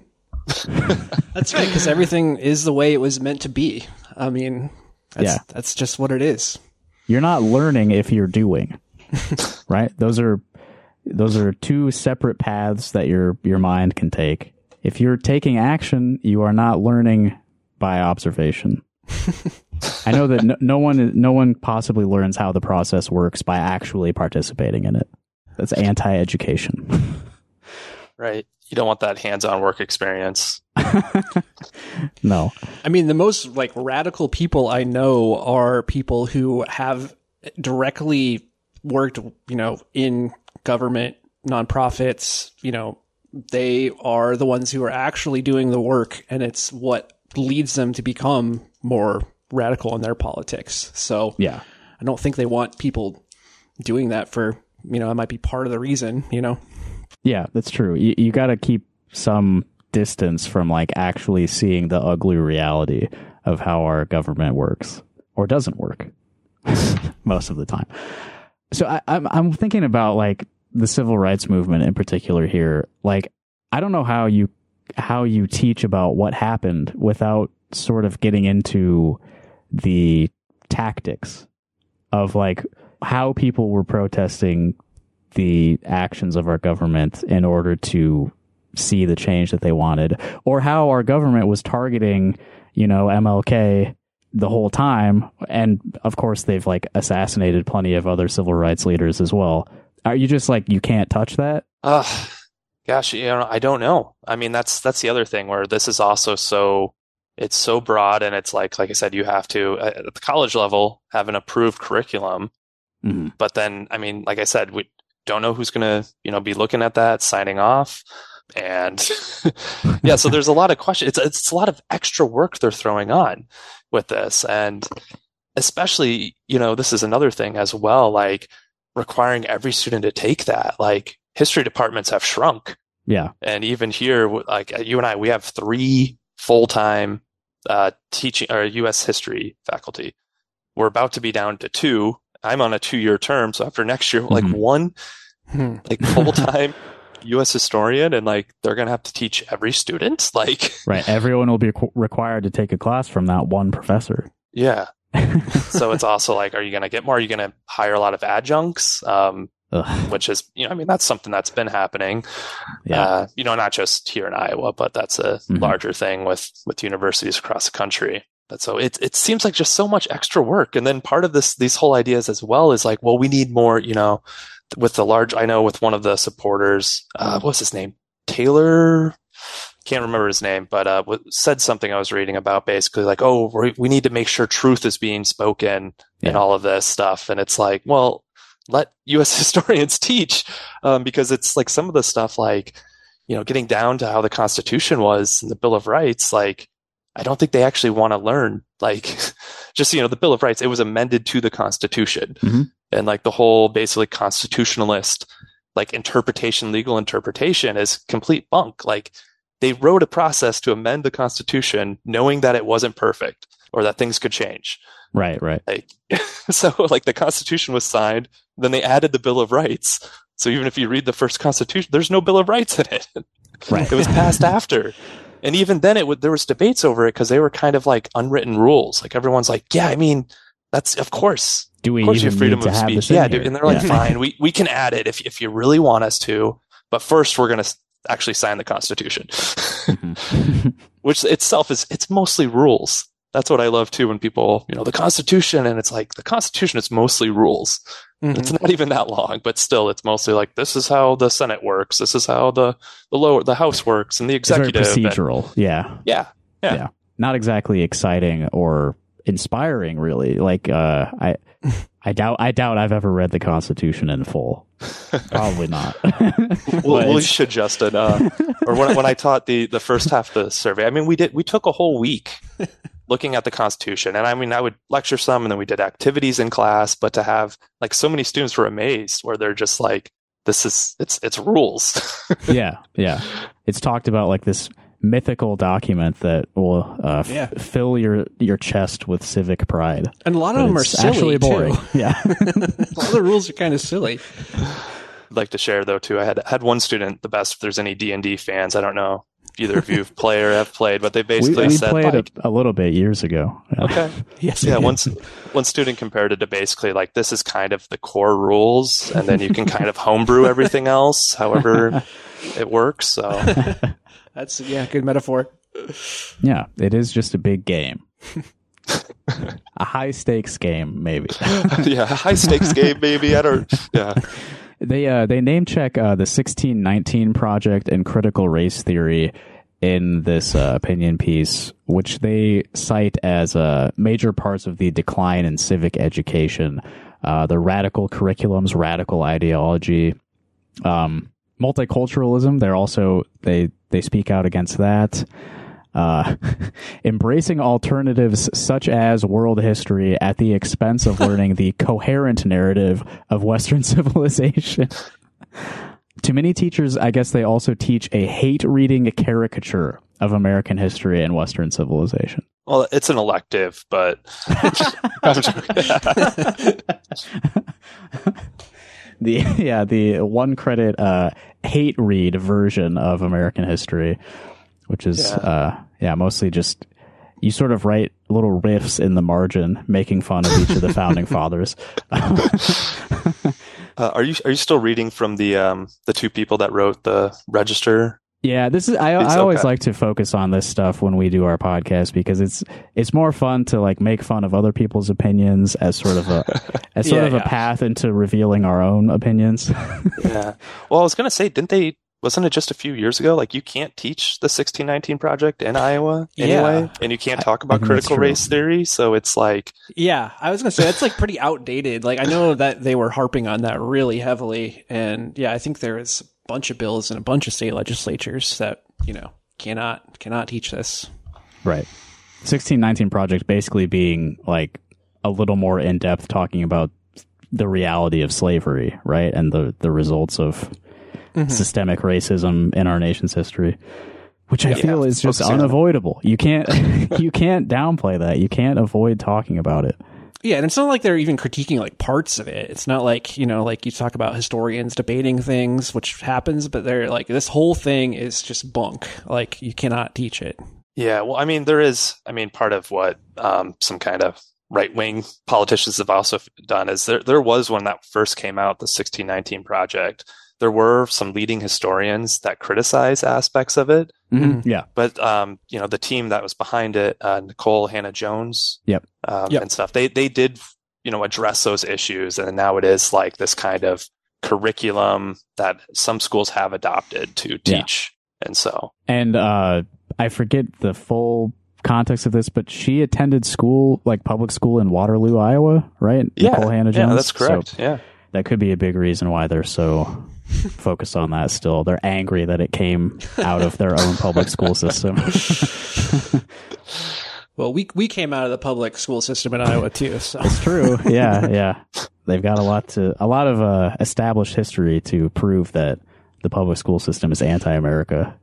Speaker 3: That's right, because everything is the way it was meant to be. I mean, that's,
Speaker 2: yeah,
Speaker 3: that's just what it is.
Speaker 2: You're not learning if you're doing. Right? Those are those are two separate paths that your your mind can take. If you're taking action, you are not learning by observation. I know that no, no one no one possibly learns how the process works by actually participating in it. That's anti-education.
Speaker 4: Right. You don't want that hands-on work experience.
Speaker 2: No.
Speaker 3: I mean, the most like radical people I know are people who have directly worked, you know, in government, nonprofits. You know, they are the ones who are actually doing the work, and it's what leads them to become more radical in their politics. So
Speaker 2: yeah,
Speaker 3: I don't think they want people doing that for, you know, that might be part of the reason, you know?
Speaker 2: Yeah, that's true. You, you got to keep some distance from like actually seeing the ugly reality of how our government works or doesn't work most of the time. So I, I'm I'm thinking about like the civil rights movement in particular here. Like, I don't know how you how you teach about what happened without sort of getting into the tactics of like how people were protesting the actions of our government in order to see the change that they wanted, or how our government was targeting, you know, M L K the whole time. And of course, they've like assassinated plenty of other civil rights leaders as well. Are you just like, you can't touch that?
Speaker 4: Uh, gosh, you know, I don't know. I mean, that's, that's the other thing where this is also so, it's so broad, and it's like, like I said, you have to, at the college level, have an approved curriculum.
Speaker 2: Mm-hmm.
Speaker 4: But then, I mean, like I said, we don't know who's going to, you know, be looking at that, signing off. And yeah, so there's a lot of questions. It's, it's a lot of extra work they're throwing on with this. And especially, you know, this is another thing as well, like requiring every student to take that. Like history departments have shrunk.
Speaker 2: Yeah.
Speaker 4: And even here, like at U N I, we have three full-time uh, teaching or U S history faculty. We're about to be down to two. I'm on a two-year term. So after next year, mm-hmm. like one like full-time U S historian, and like they're going to have to teach every student. Like,
Speaker 2: right. Everyone will be qu- required to take a class from that one professor.
Speaker 4: Yeah. So it's also like, are you going to get more? Are you going to hire a lot of adjuncts? Um, which is, you know, I mean, that's something that's been happening.
Speaker 2: Yeah.
Speaker 4: Uh, you know, not just here in Iowa, but that's a mm-hmm. larger thing with, with universities across the country. But so it, it seems like just so much extra work. And then part of this, these whole ideas as well is like, well, we need more, you know, with the large, I know with one of the supporters, uh, what's his name? Taylor, can't remember his name, but uh, said something I was reading about basically like, oh, we we need to make sure truth is being spoken yeah. and all of this stuff. And it's like, well, let U S historians teach, um, because it's like some of the stuff like, you know, getting down to how the Constitution was and the Bill of Rights, like, I don't think they actually want to learn, like, just, you know, the Bill of Rights, it was amended to the Constitution.
Speaker 2: Mm-hmm.
Speaker 4: And like the whole basically constitutionalist, like interpretation, legal interpretation is complete bunk. Like they wrote a process to amend the Constitution knowing that it wasn't perfect or that things could change.
Speaker 2: Right, right.
Speaker 4: Like, so like the Constitution was signed, then they added the Bill of Rights. So even if you read the first Constitution, there's no Bill of Rights in it.
Speaker 2: Right.
Speaker 4: It was passed after. And even then it would, there was debates over it because they were kind of like unwritten rules. Like everyone's like, yeah, I mean, That's of course.
Speaker 2: Do we
Speaker 4: of course you
Speaker 2: even
Speaker 4: have freedom
Speaker 2: need to
Speaker 4: of
Speaker 2: have
Speaker 4: speech?
Speaker 2: this in
Speaker 4: Yeah,
Speaker 2: here?
Speaker 4: dude, and they're like,
Speaker 2: Yeah.
Speaker 4: fine, we we can add it if if you really want us to, but first we're going to actually sign the Constitution,
Speaker 2: Mm-hmm.
Speaker 4: which itself is it's mostly rules. That's what I love too when people, you know, the Constitution, and it's like the Constitution is mostly rules.
Speaker 3: Mhm.
Speaker 4: It's not even that long, but still, it's mostly like this is how the Senate works, this is how the the lower the House works, and the
Speaker 2: It's very
Speaker 4: executive. and-
Speaker 2: procedural. Yeah.
Speaker 4: yeah, yeah,
Speaker 2: Yeah. Not exactly exciting or inspiring, really. Like, uh, I, I doubt, I doubt I've ever read the Constitution in full. Probably not.
Speaker 4: Well,
Speaker 2: But
Speaker 4: we
Speaker 2: it's-
Speaker 4: should, Justin. Uh, or when when I taught the the first half of the survey, I mean, we did we took a whole week looking at the Constitution, and I mean, I would lecture some, and then we did activities in class. But to have like so many students were amazed, where they're just like, "This is it's it's rules."
Speaker 2: yeah, yeah. It's talked about like this mythical document that will uh, f-
Speaker 3: Yeah.
Speaker 2: fill your your chest with civic pride.
Speaker 3: And a lot of
Speaker 2: But
Speaker 3: them are
Speaker 2: it's
Speaker 3: silly
Speaker 2: actually boring.
Speaker 3: too.
Speaker 2: Yeah.
Speaker 3: A lot of the rules are kind of silly.
Speaker 4: I'd like to share though too. I had had one student, the best. If there's any D and D fans, I don't know if either of you play or have played, but they
Speaker 2: we
Speaker 4: basically
Speaker 2: we
Speaker 4: said
Speaker 2: played
Speaker 4: like,
Speaker 2: a, a little bit years ago. Yeah.
Speaker 4: okay.
Speaker 3: Yes.
Speaker 4: Yeah, one, one student compared it to basically like this is kind of the core rules, and then you can kind of homebrew everything else, however it works. So
Speaker 3: That's yeah, good metaphor.
Speaker 2: Yeah, it is just a big game. A high stakes game, maybe.
Speaker 4: yeah, high stakes game, maybe. I don't. Yeah,
Speaker 2: They uh, they name check uh, the sixteen nineteen Project and critical race theory in this uh, opinion piece, which they cite as uh, major parts of the decline in civic education, uh, the radical curriculums, radical ideology, um, multiculturalism. They're also they they speak out against that. Uh, embracing alternatives such as world history at the expense of learning the coherent narrative of Western civilization. To many teachers, I guess they also teach a hate-reading caricature of American history and Western civilization.
Speaker 4: well, it's an elective, but I'm joking.
Speaker 2: The yeah, the one credit uh, hate read version of American history, which is
Speaker 4: Yeah.
Speaker 2: uh, yeah, mostly just you sort of write little riffs in the margin, making fun of each of the founding fathers.
Speaker 4: Uh, are you are you still reading from the um the two people that wrote the Register?
Speaker 2: Yeah, this is. I,
Speaker 4: It's
Speaker 2: I always
Speaker 4: okay.
Speaker 2: like to focus on this stuff when we do our podcast because it's it's more fun to like make fun of other people's opinions as sort of a as sort
Speaker 3: Yeah,
Speaker 2: of a
Speaker 3: yeah.
Speaker 2: path into revealing our own opinions.
Speaker 4: Yeah. Well, I was gonna say, didn't they? Wasn't it just a few years ago? Like you can't teach the sixteen nineteen Project in Iowa anyway,
Speaker 3: Yeah.
Speaker 4: and you can't talk about
Speaker 2: think that's
Speaker 4: critical
Speaker 2: true.
Speaker 4: race theory. So it's like,
Speaker 3: Yeah, I was gonna say that's like pretty outdated. Like I know that they were harping on that really heavily, and yeah, I think there is a bunch of bills in a bunch of state legislatures that you know cannot cannot teach this.
Speaker 2: Right. sixteen nineteen Project basically being like a little more in depth talking about the reality of slavery, right? And the, the results of systemic racism in our nation's history, which I feel is just
Speaker 4: focusing on it.
Speaker 2: unavoidable. You can't you can't downplay that. You can't avoid talking about it.
Speaker 3: Yeah, and it's not like they're even critiquing like parts of it. It's not like, you know, like you talk about historians debating things, which happens, but they're like, this whole thing is just bunk. Like, you cannot teach it.
Speaker 4: yeah. Well, I mean, there is. I mean, part of what um, some kind of right wing politicians have also done is there. There was when that first came out, the sixteen nineteen Project. There were some leading historians that criticize aspects of it.
Speaker 2: Mm-hmm. Yeah.
Speaker 4: But um, you know, the team that was behind it, uh, Nicole Hannah Jones,
Speaker 2: Yep.
Speaker 4: um,
Speaker 3: Yep.
Speaker 4: and stuff, they they did, you know, address those issues, and now it is like this kind of curriculum that some schools have adopted to
Speaker 2: Yeah.
Speaker 4: teach, and so
Speaker 2: And uh, I forget the full context of this, but she attended school, like public school in Waterloo, Iowa, right?
Speaker 4: yeah,
Speaker 2: Nicole Hannah Jones.
Speaker 4: yeah, that's correct.
Speaker 2: So
Speaker 4: yeah,
Speaker 2: that could be a big reason why they're so focused on that still. They're angry that it came out of their own public school system.
Speaker 3: Well, we we came out of the public school system in Iowa too, so
Speaker 2: True. Yeah, yeah. They've got a lot to a lot of uh, established history to prove that the public school system is anti-America.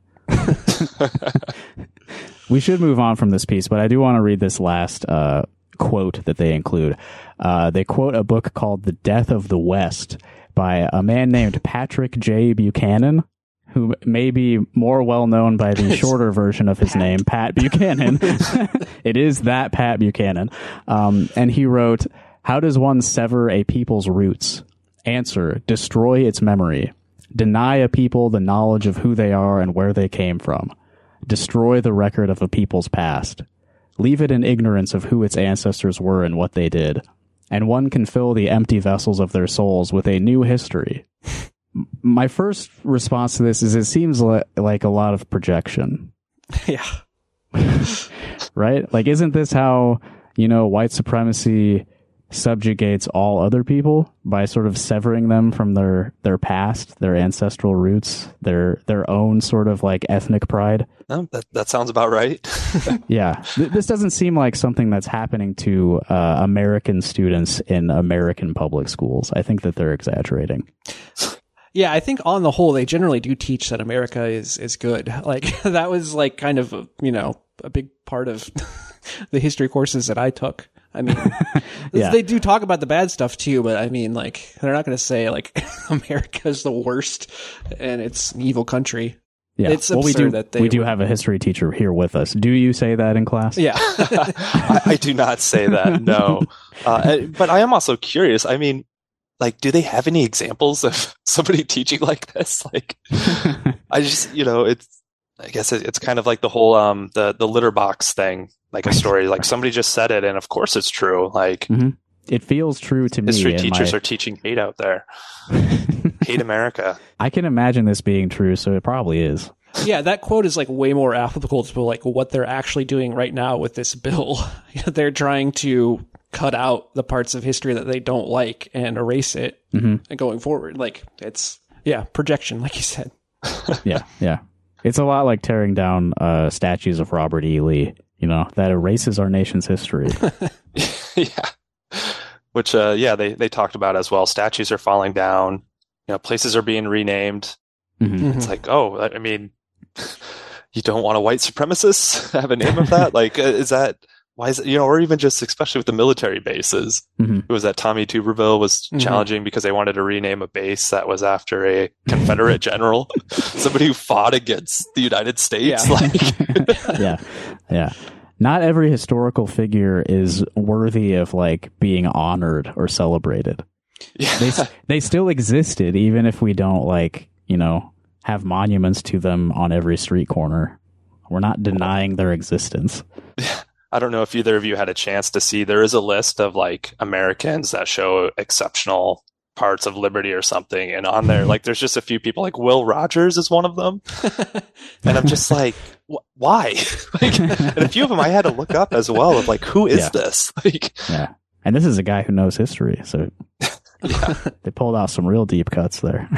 Speaker 2: We should move on from this piece, but I do want to read this last uh, quote that they include. Uh, they quote a book called "The Death of the West" by a man named Patrick J. Buchanan, who may be more well known by the shorter version of his name, Pat Buchanan. It is that Pat Buchanan. Um, and he wrote, "How does one sever a people's roots? Answer, destroy its memory. Deny a people the knowledge of who they are and where they came from. Destroy the record of a people's past. Leave it in ignorance of who its ancestors were and what they did. And one can fill the empty vessels of their souls with a new history." My first response to this is it seems li- like a lot of projection.
Speaker 3: Yeah.
Speaker 2: Right? Like, isn't this how, you know, white supremacy subjugates all other people by sort of severing them from their, their past, their ancestral roots, their their own sort of like ethnic pride?
Speaker 4: No, that, that sounds about right.
Speaker 2: Yeah. Th- this doesn't seem like something that's happening to uh, American students in American public schools. I think that they're exaggerating.
Speaker 3: Yeah, I think on the whole, they generally do teach that America is, is good. Like, that was like kind of, a, you know, a big part of the history courses that I took. I mean,
Speaker 2: Yeah.
Speaker 3: They do talk about the bad stuff too, but I mean, like, they're not going to say like America's the worst and it's an evil country.
Speaker 2: Yeah.
Speaker 3: It's
Speaker 2: well, we
Speaker 3: absurd
Speaker 2: do,
Speaker 3: that they
Speaker 2: we do
Speaker 3: would-
Speaker 2: have a history teacher here with us. Do you say that in class?
Speaker 3: Yeah.
Speaker 4: I, I do not say that, no. Uh, but I am also curious. I mean, like, do they have any examples of somebody teaching like this? Like, I just, you know, it's, I guess it, it's kind of like the whole, um, the, the litter box thing, like a story, like somebody just said it. And of course it's true. Like,
Speaker 2: Mm-hmm. It feels true to me.
Speaker 4: history
Speaker 2: in
Speaker 4: teachers
Speaker 2: my-
Speaker 4: are teaching hate out there. Hate America.
Speaker 2: I can imagine this being true, so it probably is.
Speaker 3: Yeah, that quote is like way more applicable to like what they're actually doing right now with this bill. They're trying to cut out the parts of history that they don't like and erase it
Speaker 2: Mm-hmm.
Speaker 3: and going forward. Like, it's, yeah, projection, like you said.
Speaker 2: Yeah, yeah. It's a lot like tearing down uh, statues of Robert E. Lee. You know, that erases our nation's history.
Speaker 4: Yeah. Which, uh, yeah, they, they talked about as well. Statues are falling down. You know, places are being renamed.
Speaker 2: Mhm.
Speaker 4: It's like, oh, I mean, you don't want a white supremacist have a name of that? Like, uh, is that, why is it, you know, or even just, especially with the military bases.
Speaker 2: Mhm.
Speaker 4: It was that Tommy Tuberville was
Speaker 3: Mhm.
Speaker 4: challenging because they wanted to rename a base that was after a Confederate general, somebody who fought against the United States.
Speaker 3: Yeah.
Speaker 4: Like,
Speaker 2: Yeah, yeah. Not every historical figure is worthy of like being honored or celebrated.
Speaker 4: yeah.
Speaker 2: They they still existed, even if we don't like, you know, have monuments to them on every street corner. We're not denying their existence.
Speaker 4: I don't know if either of you had a chance to see, there is a list of like Americans that show exceptional parts of liberty or something. And on there, like, there's just a few people, like Will Rogers is one of them. And I'm just like, wh- why? Like, and a few of them I had to look up as well of like, who is
Speaker 2: Yeah.
Speaker 4: this? Like,
Speaker 2: Yeah. And this is a guy who knows history, so
Speaker 4: yeah.
Speaker 2: they pulled out some real deep cuts there.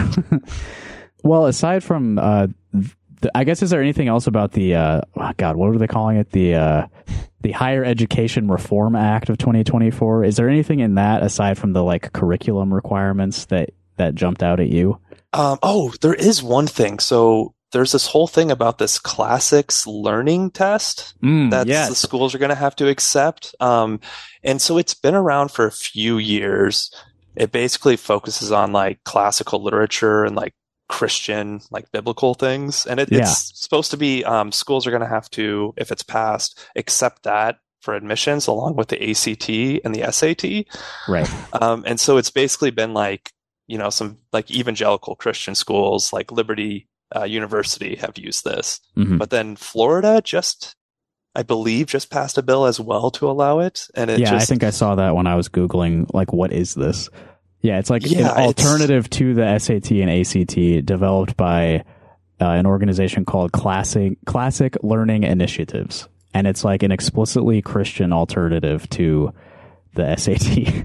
Speaker 2: Well, aside from, uh, the, I guess, is there anything else about the, uh, oh God, what are they calling it? The, uh, the Higher Education Reform Act of twenty twenty-four. Is there anything in that aside from the like curriculum requirements that, that jumped out at you?
Speaker 4: Um, oh, there is one thing. So there's this whole thing about this classics learning test
Speaker 2: Mm,
Speaker 4: that
Speaker 2: yes.
Speaker 4: the schools are going to have to accept. Um, and so it's been around for a few years. It basically focuses on like classical literature and like Christian, like biblical things. And it,
Speaker 2: Yeah.
Speaker 4: it's supposed to be, um, schools are going to have to, if it's passed, accept that for admissions along with the A C T and the S A T.
Speaker 2: Right.
Speaker 4: Um, and so it's basically been like, you know, some like evangelical Christian schools like Liberty uh, University have used this.
Speaker 2: Mhm.
Speaker 4: But then Florida just, I believe, just passed a bill as well to allow it. And it
Speaker 2: Yeah,
Speaker 4: just,
Speaker 2: I think I saw that when I was Googling, like, what is this? Yeah, it's like
Speaker 4: Yeah,
Speaker 2: an
Speaker 4: it's-
Speaker 2: alternative to the S A T and A C T developed by uh, an organization called Classic Classic Learning Initiatives. And it's like an explicitly Christian alternative to the S A T.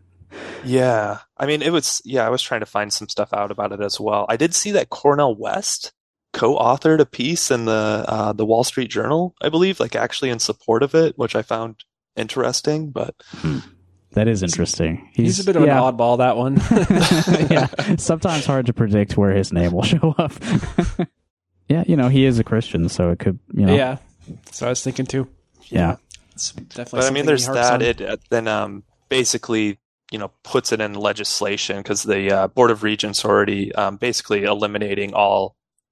Speaker 4: yeah. I mean, it was, yeah, I was trying to find some stuff out about it as well. I did see that Cornell West co-authored a piece in the, uh, the Wall Street Journal, I believe, like actually in support of it, which I found interesting, but
Speaker 2: That is interesting.
Speaker 3: He's, a bit of
Speaker 2: yeah.
Speaker 3: an oddball, that one.
Speaker 2: Yeah, sometimes hard to predict where his name will show up. Yeah, you know, he is a Christian, so it could, you know.
Speaker 3: Yeah, that's what I was thinking too.
Speaker 2: Yeah.
Speaker 3: It's definitely.
Speaker 4: But I
Speaker 3: something
Speaker 4: mean, there's
Speaker 3: he harps
Speaker 4: that.
Speaker 3: on.
Speaker 4: It uh, then um, basically, you know, puts it in legislation because the uh, Board of Regents already um, basically eliminating all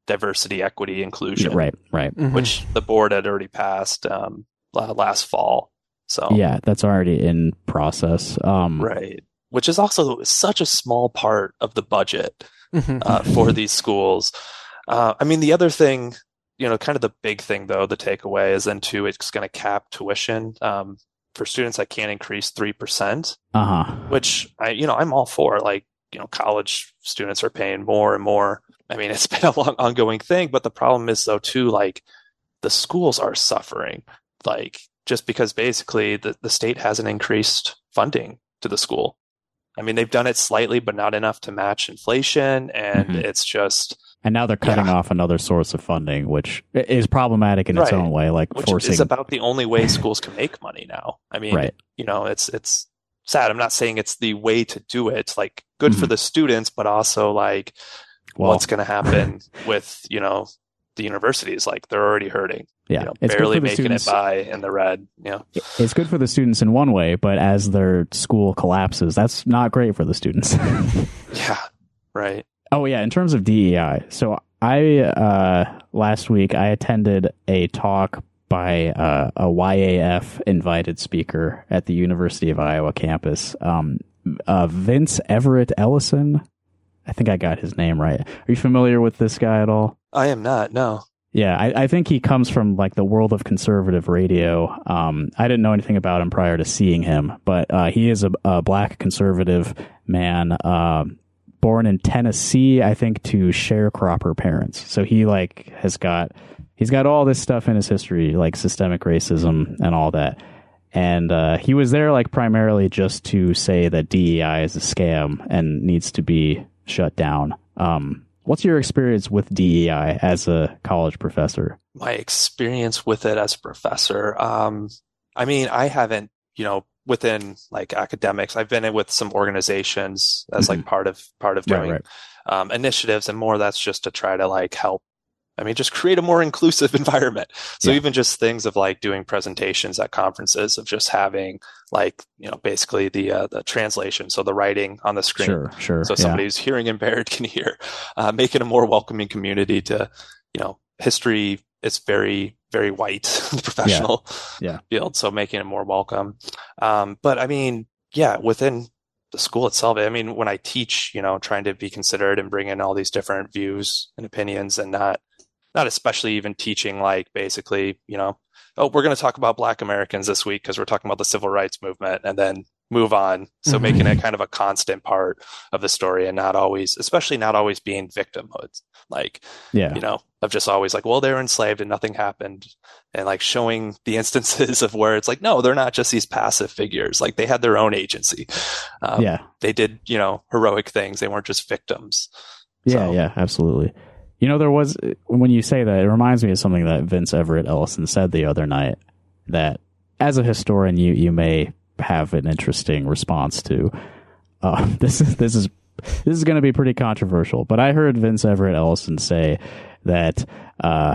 Speaker 4: diversity, equity, inclusion.
Speaker 2: Right, right.
Speaker 3: Mhm.
Speaker 4: Which the board had already passed um, last fall. So
Speaker 2: Yeah, that's already in process. Um,
Speaker 4: right, which is also such a small part of the budget
Speaker 3: Mhm.
Speaker 4: uh, for these schools. Uh, I mean, the other thing, you know, kind of the big thing though, the takeaway is then too, it's going to cap tuition um, for students that can't increase three percent,
Speaker 2: Uh huh.
Speaker 4: which I, you know, I'm all for. Like, you know, college students are paying more and more. I mean, it's been a long ongoing thing, but the problem is though too, like the schools are suffering, like just because basically the, the state hasn't increased funding to the school. I mean, they've done it slightly, but not enough to match inflation. And
Speaker 2: Mhm.
Speaker 4: it's just,
Speaker 2: And now they're cutting
Speaker 4: Yeah.
Speaker 2: off another source of funding, which is problematic in its
Speaker 4: Right.
Speaker 2: own way, like
Speaker 4: which
Speaker 2: forcing.
Speaker 4: is about the only way schools can make money now. I mean,
Speaker 2: Right.
Speaker 4: you know, it's, it's sad. I'm not saying it's the way to do it. It's like good for
Speaker 2: Mhm.
Speaker 4: the students, but also like
Speaker 2: Well,
Speaker 4: what's going to happen with, you know, the universities. Like they're already hurting,
Speaker 2: yeah,
Speaker 4: you know,
Speaker 2: it's good
Speaker 4: barely
Speaker 2: for the
Speaker 4: making
Speaker 2: students.
Speaker 4: it by in the red. You know,
Speaker 2: It's good for the students in one way, but as their school collapses, that's not great for the students.
Speaker 4: yeah, right.
Speaker 2: Oh yeah, in terms of D E I. So I uh, last week I attended a talk by uh, a Y A F invited speaker at the University of Iowa campus. Um, uh, Vince Everett Ellison. I think I got his name right. Are you familiar with this guy at all?
Speaker 4: I am not. No.
Speaker 2: Yeah, I, I think he comes from like the world of conservative radio. Um, I didn't know anything about him prior to seeing him, but uh, he is a, a black conservative man, uh, born in Tennessee, I think, to sharecropper parents. So he like has got he's got all this stuff in his history, like systemic racism and all that. And uh, he was there like primarily just to say that D E I is a scam and needs to be shut down. Um, What's your experience with D E I as a college professor?
Speaker 4: My experience with it as a professor. Um, I mean, I haven't, you know, within like academics, I've been in with some organizations as
Speaker 2: Mhm.
Speaker 4: like part of, part of
Speaker 2: Right,
Speaker 4: doing
Speaker 2: right.
Speaker 4: Um, initiatives, and more that's just to try to like help. I mean, just create a more inclusive environment. So
Speaker 2: Yeah.
Speaker 4: even just things of like doing presentations at conferences, of just having like, you know, basically the, uh, the translation. So the writing on the screen.
Speaker 2: Sure, sure.
Speaker 4: So
Speaker 2: yeah.
Speaker 4: somebody who's hearing impaired can hear, uh, make it a more welcoming community to, you know, history is very, very white, the professional
Speaker 2: Yeah.
Speaker 4: field. So making it more welcome. Um, but I mean, yeah, within the school itself, I mean, when I teach, you know, trying to be considered and bring in all these different views and opinions, and not, not especially even teaching like basically, you know, oh, we're going to talk about Black Americans this week because we're talking about the civil rights movement, and then move on. So
Speaker 3: Mhm.
Speaker 4: making it kind of a constant part of the story, and not always, especially not always being victimhood, like,
Speaker 2: Yeah.
Speaker 4: you know, of just always like, well, they're enslaved and nothing happened. And like showing the instances of where it's like, no, they're not just these passive figures. Like they had their own agency. Um,
Speaker 2: yeah.
Speaker 4: They did, you know, heroic things. They weren't just victims.
Speaker 2: Yeah,
Speaker 4: So-
Speaker 2: yeah, absolutely. You know, there was, when you say that, it reminds me of something that Vince Everett Ellison said the other night, that as a historian, you, you may have an interesting response to. Uh, this is, this is, this is going to be pretty controversial, but I heard Vince Everett Ellison say that, uh,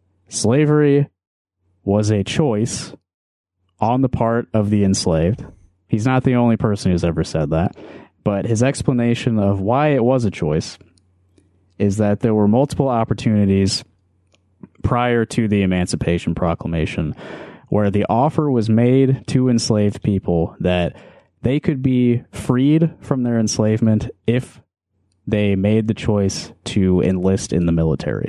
Speaker 2: slavery was a choice on the part of the enslaved. He's not the only person who's ever said that, but his explanation of why it was a choice is that there were multiple opportunities prior to the Emancipation Proclamation where the offer was made to enslaved people that they could be freed from their enslavement if they made the choice to enlist in the military.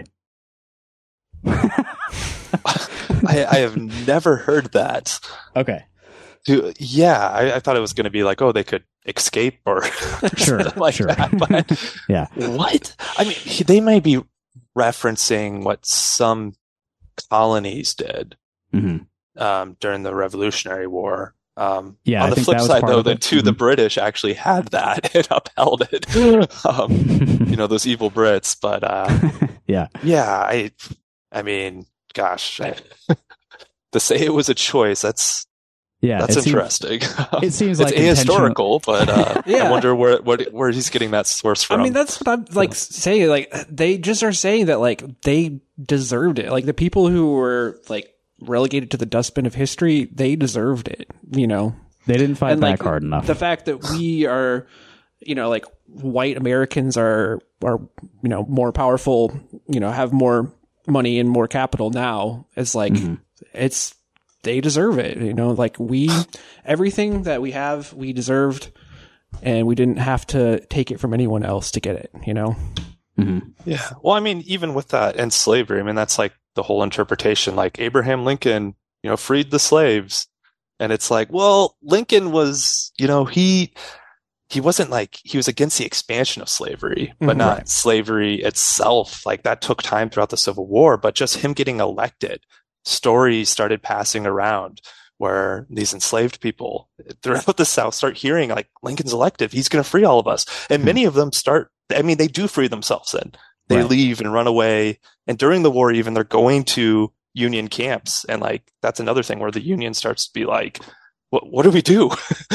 Speaker 4: I, I have never heard that.
Speaker 2: Okay.
Speaker 4: Dude, yeah, I, I thought it was going to be like, oh, they could escape or
Speaker 2: Sure,
Speaker 4: something like
Speaker 2: sure.
Speaker 4: that. But
Speaker 2: Yeah.
Speaker 4: what? I mean, he- they might be referencing what some colonies did
Speaker 2: hmm
Speaker 4: um, during the Revolutionary War. Um,
Speaker 2: Yeah,
Speaker 4: on
Speaker 2: I
Speaker 4: the
Speaker 2: think
Speaker 4: flip
Speaker 2: that was
Speaker 4: side,
Speaker 2: part
Speaker 4: though,
Speaker 2: of
Speaker 4: the
Speaker 2: it.
Speaker 4: two, the
Speaker 2: Mhm.
Speaker 4: British actually had that and upheld it. um, you know, those evil Brits. But uh,
Speaker 2: Yeah.
Speaker 4: yeah, I, I mean, gosh, to say it was a choice, that's
Speaker 2: Yeah.
Speaker 4: that's
Speaker 2: it seems-
Speaker 4: interesting.
Speaker 2: it seems
Speaker 4: it's
Speaker 2: like intentional-
Speaker 4: ahistorical, but uh,
Speaker 3: Yeah.
Speaker 4: I wonder where what where he's getting that source from.
Speaker 3: I mean, that's what I'm like saying. Like, they just are saying that like they deserved it. Like the people who were like relegated to the dustbin of history, they deserved it. You know,
Speaker 2: They didn't fight
Speaker 3: And,
Speaker 2: back
Speaker 3: like,
Speaker 2: hard enough.
Speaker 3: the fact that we are you know, like white Americans are, are, you know, more powerful, you know, have more money and more capital now. It's like, mm-hmm. it's, they deserve it. You know, like we, everything that we have, we deserved, and we didn't have to take it from anyone else to get it, you know?
Speaker 4: Mm-hmm. Yeah. Well, I mean, even with that and slavery, I mean, that's like the whole interpretation, like Abraham Lincoln, you know, freed the slaves. And it's like, well, Lincoln was, you know, he, he wasn't like, he was against the expansion of slavery, but mm-hmm. not slavery itself. Like that took time throughout the Civil War, but just him getting elected, stories started passing around where these enslaved people throughout the South start hearing like Lincoln's elected, he's going to free all of us. And mm-hmm. many of them start, I mean, they do free themselves then. They right. leave and run away. And during the war, even they're going to Union camps. And like, that's another thing where the Union starts to be like, what, what do we do?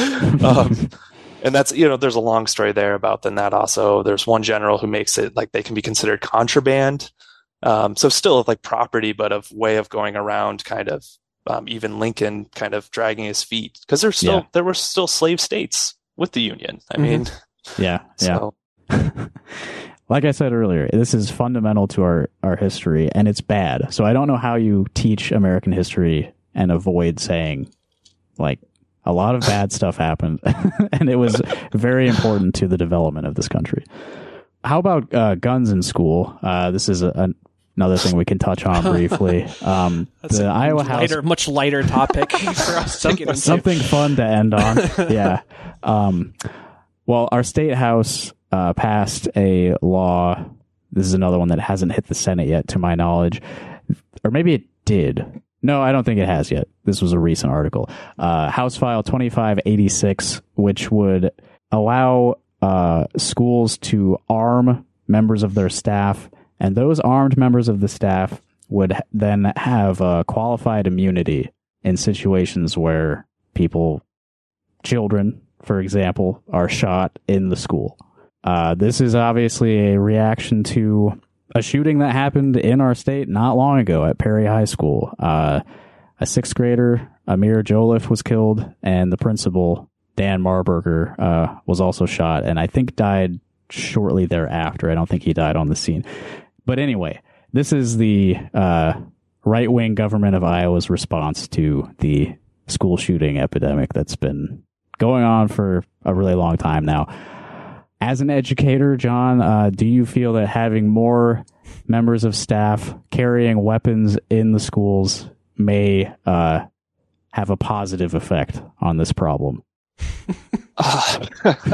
Speaker 4: um, and that's, you know, there's a long story there about then that also. There's one general who makes it like they can be considered contraband. Um, so still like property, but of way of going around kind of, um, even Lincoln kind of dragging his feet because there's still, yeah. there were still slave states with the Union. I mm-hmm. mean,
Speaker 2: yeah, so. yeah. Like I said earlier, this is fundamental to our, our history, and it's bad. So I don't know how you teach American history and avoid saying, like, a lot of bad stuff happened, and it was very important to the development of this country. How about uh, guns in school? Uh, this is a, a, another thing we can touch on briefly. Um, the Iowa
Speaker 3: lighter,
Speaker 2: House,
Speaker 3: much lighter topic for us.
Speaker 2: Some, something fun to end on. Yeah. Um, well, our state house uh, passed a law. This is another one that hasn't hit the Senate yet, to my knowledge, or maybe it did. No, I don't think it has yet. This was a recent article. Uh, House File twenty-five eighty-six, which would allow uh, schools to arm members of their staff, and those armed members of the staff would then have uh, qualified immunity in situations where people, children, for example, are shot in the school. Uh, this is obviously a reaction to a shooting that happened in our state not long ago at Perry High School. Uh, a sixth grader, Amir Joliffe, was killed, and the principal, Dan Marburger, uh, was also shot, and I think died shortly thereafter. I don't think he died on the scene. But anyway, this is the uh, right-wing government of Iowa's response to the school shooting epidemic that's been going on for a really long time now. As an educator, John, uh, do you feel that having more members of staff carrying weapons in the schools may uh, have a positive effect on this problem?
Speaker 4: uh,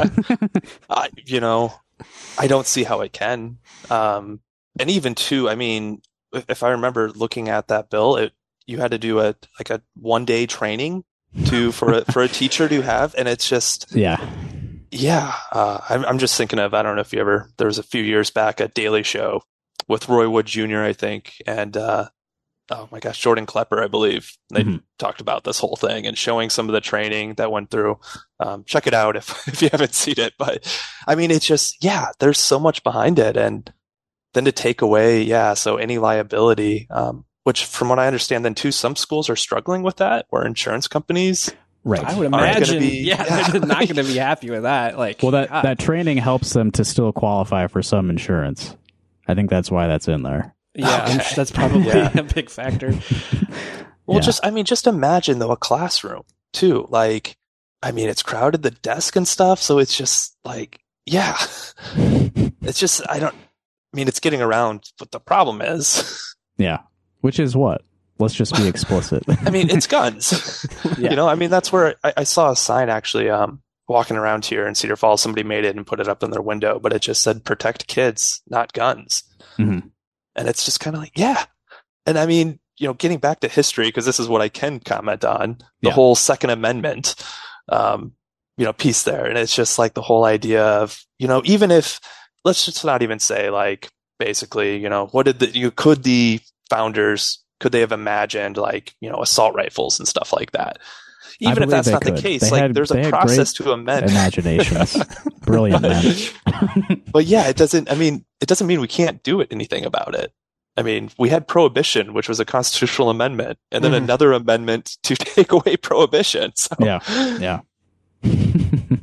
Speaker 4: uh, you know, I don't see how it can. Um, and even too, I mean, if, if I remember looking at that bill, it you had to do a like a one day training to for a, for a teacher to have, and it's just
Speaker 2: yeah.
Speaker 4: Yeah, uh, I'm, I'm just thinking of, I don't know if you ever, there was a few years back, a Daily Show with Roy Wood Junior, I think, and, uh, oh my gosh, Jordan Klepper, I believe. They mm-hmm. talked about this whole thing and showing some of the training that went through. Um, check it out if, if you haven't seen it. But, I mean, it's just, yeah, there's so much behind it. And then to take away, yeah, so any liability, um, which from what I understand, then too, some schools are struggling with that, where insurance companies...
Speaker 3: Right. I would imagine, be, yeah, yeah, they're not going to be happy with that. Like,
Speaker 2: well, that, that training helps them to still qualify for some insurance. I think that's why that's in there.
Speaker 3: Yeah, okay. That's probably yeah. a big factor.
Speaker 4: Well, yeah. just, I mean, just imagine though, a classroom too. Like, I mean, it's crowded, the desk and stuff. So it's just like, yeah, it's just, I don't, I mean, it's getting around what the problem is.
Speaker 2: Yeah. Which is what? Let's just be explicit.
Speaker 4: I mean, it's guns. Yeah. You know, I mean, that's where I, I saw a sign actually um, walking around here in Cedar Falls. Somebody made it and put it up in their window, but it just said, protect kids, not guns.
Speaker 2: Mm-hmm.
Speaker 4: And it's just kind of like, yeah. And I mean, you know, getting back to history, because this is what I can comment on, the yeah. whole Second Amendment, um, you know, piece there. And it's just like the whole idea of, you know, even if, let's just not even say like, basically, you know, what did the, you could the founders, could they have imagined like, you know, assault rifles and stuff like that? Even if that's not could. the case, they like had, there's a process to amend.
Speaker 2: Imaginations. Brilliant, man.
Speaker 4: But yeah, it doesn't, I mean, it doesn't mean we can't do it, anything about it. I mean, we had prohibition, which was a constitutional amendment, and then mm. another amendment to take away prohibition. So.
Speaker 2: Yeah. Yeah.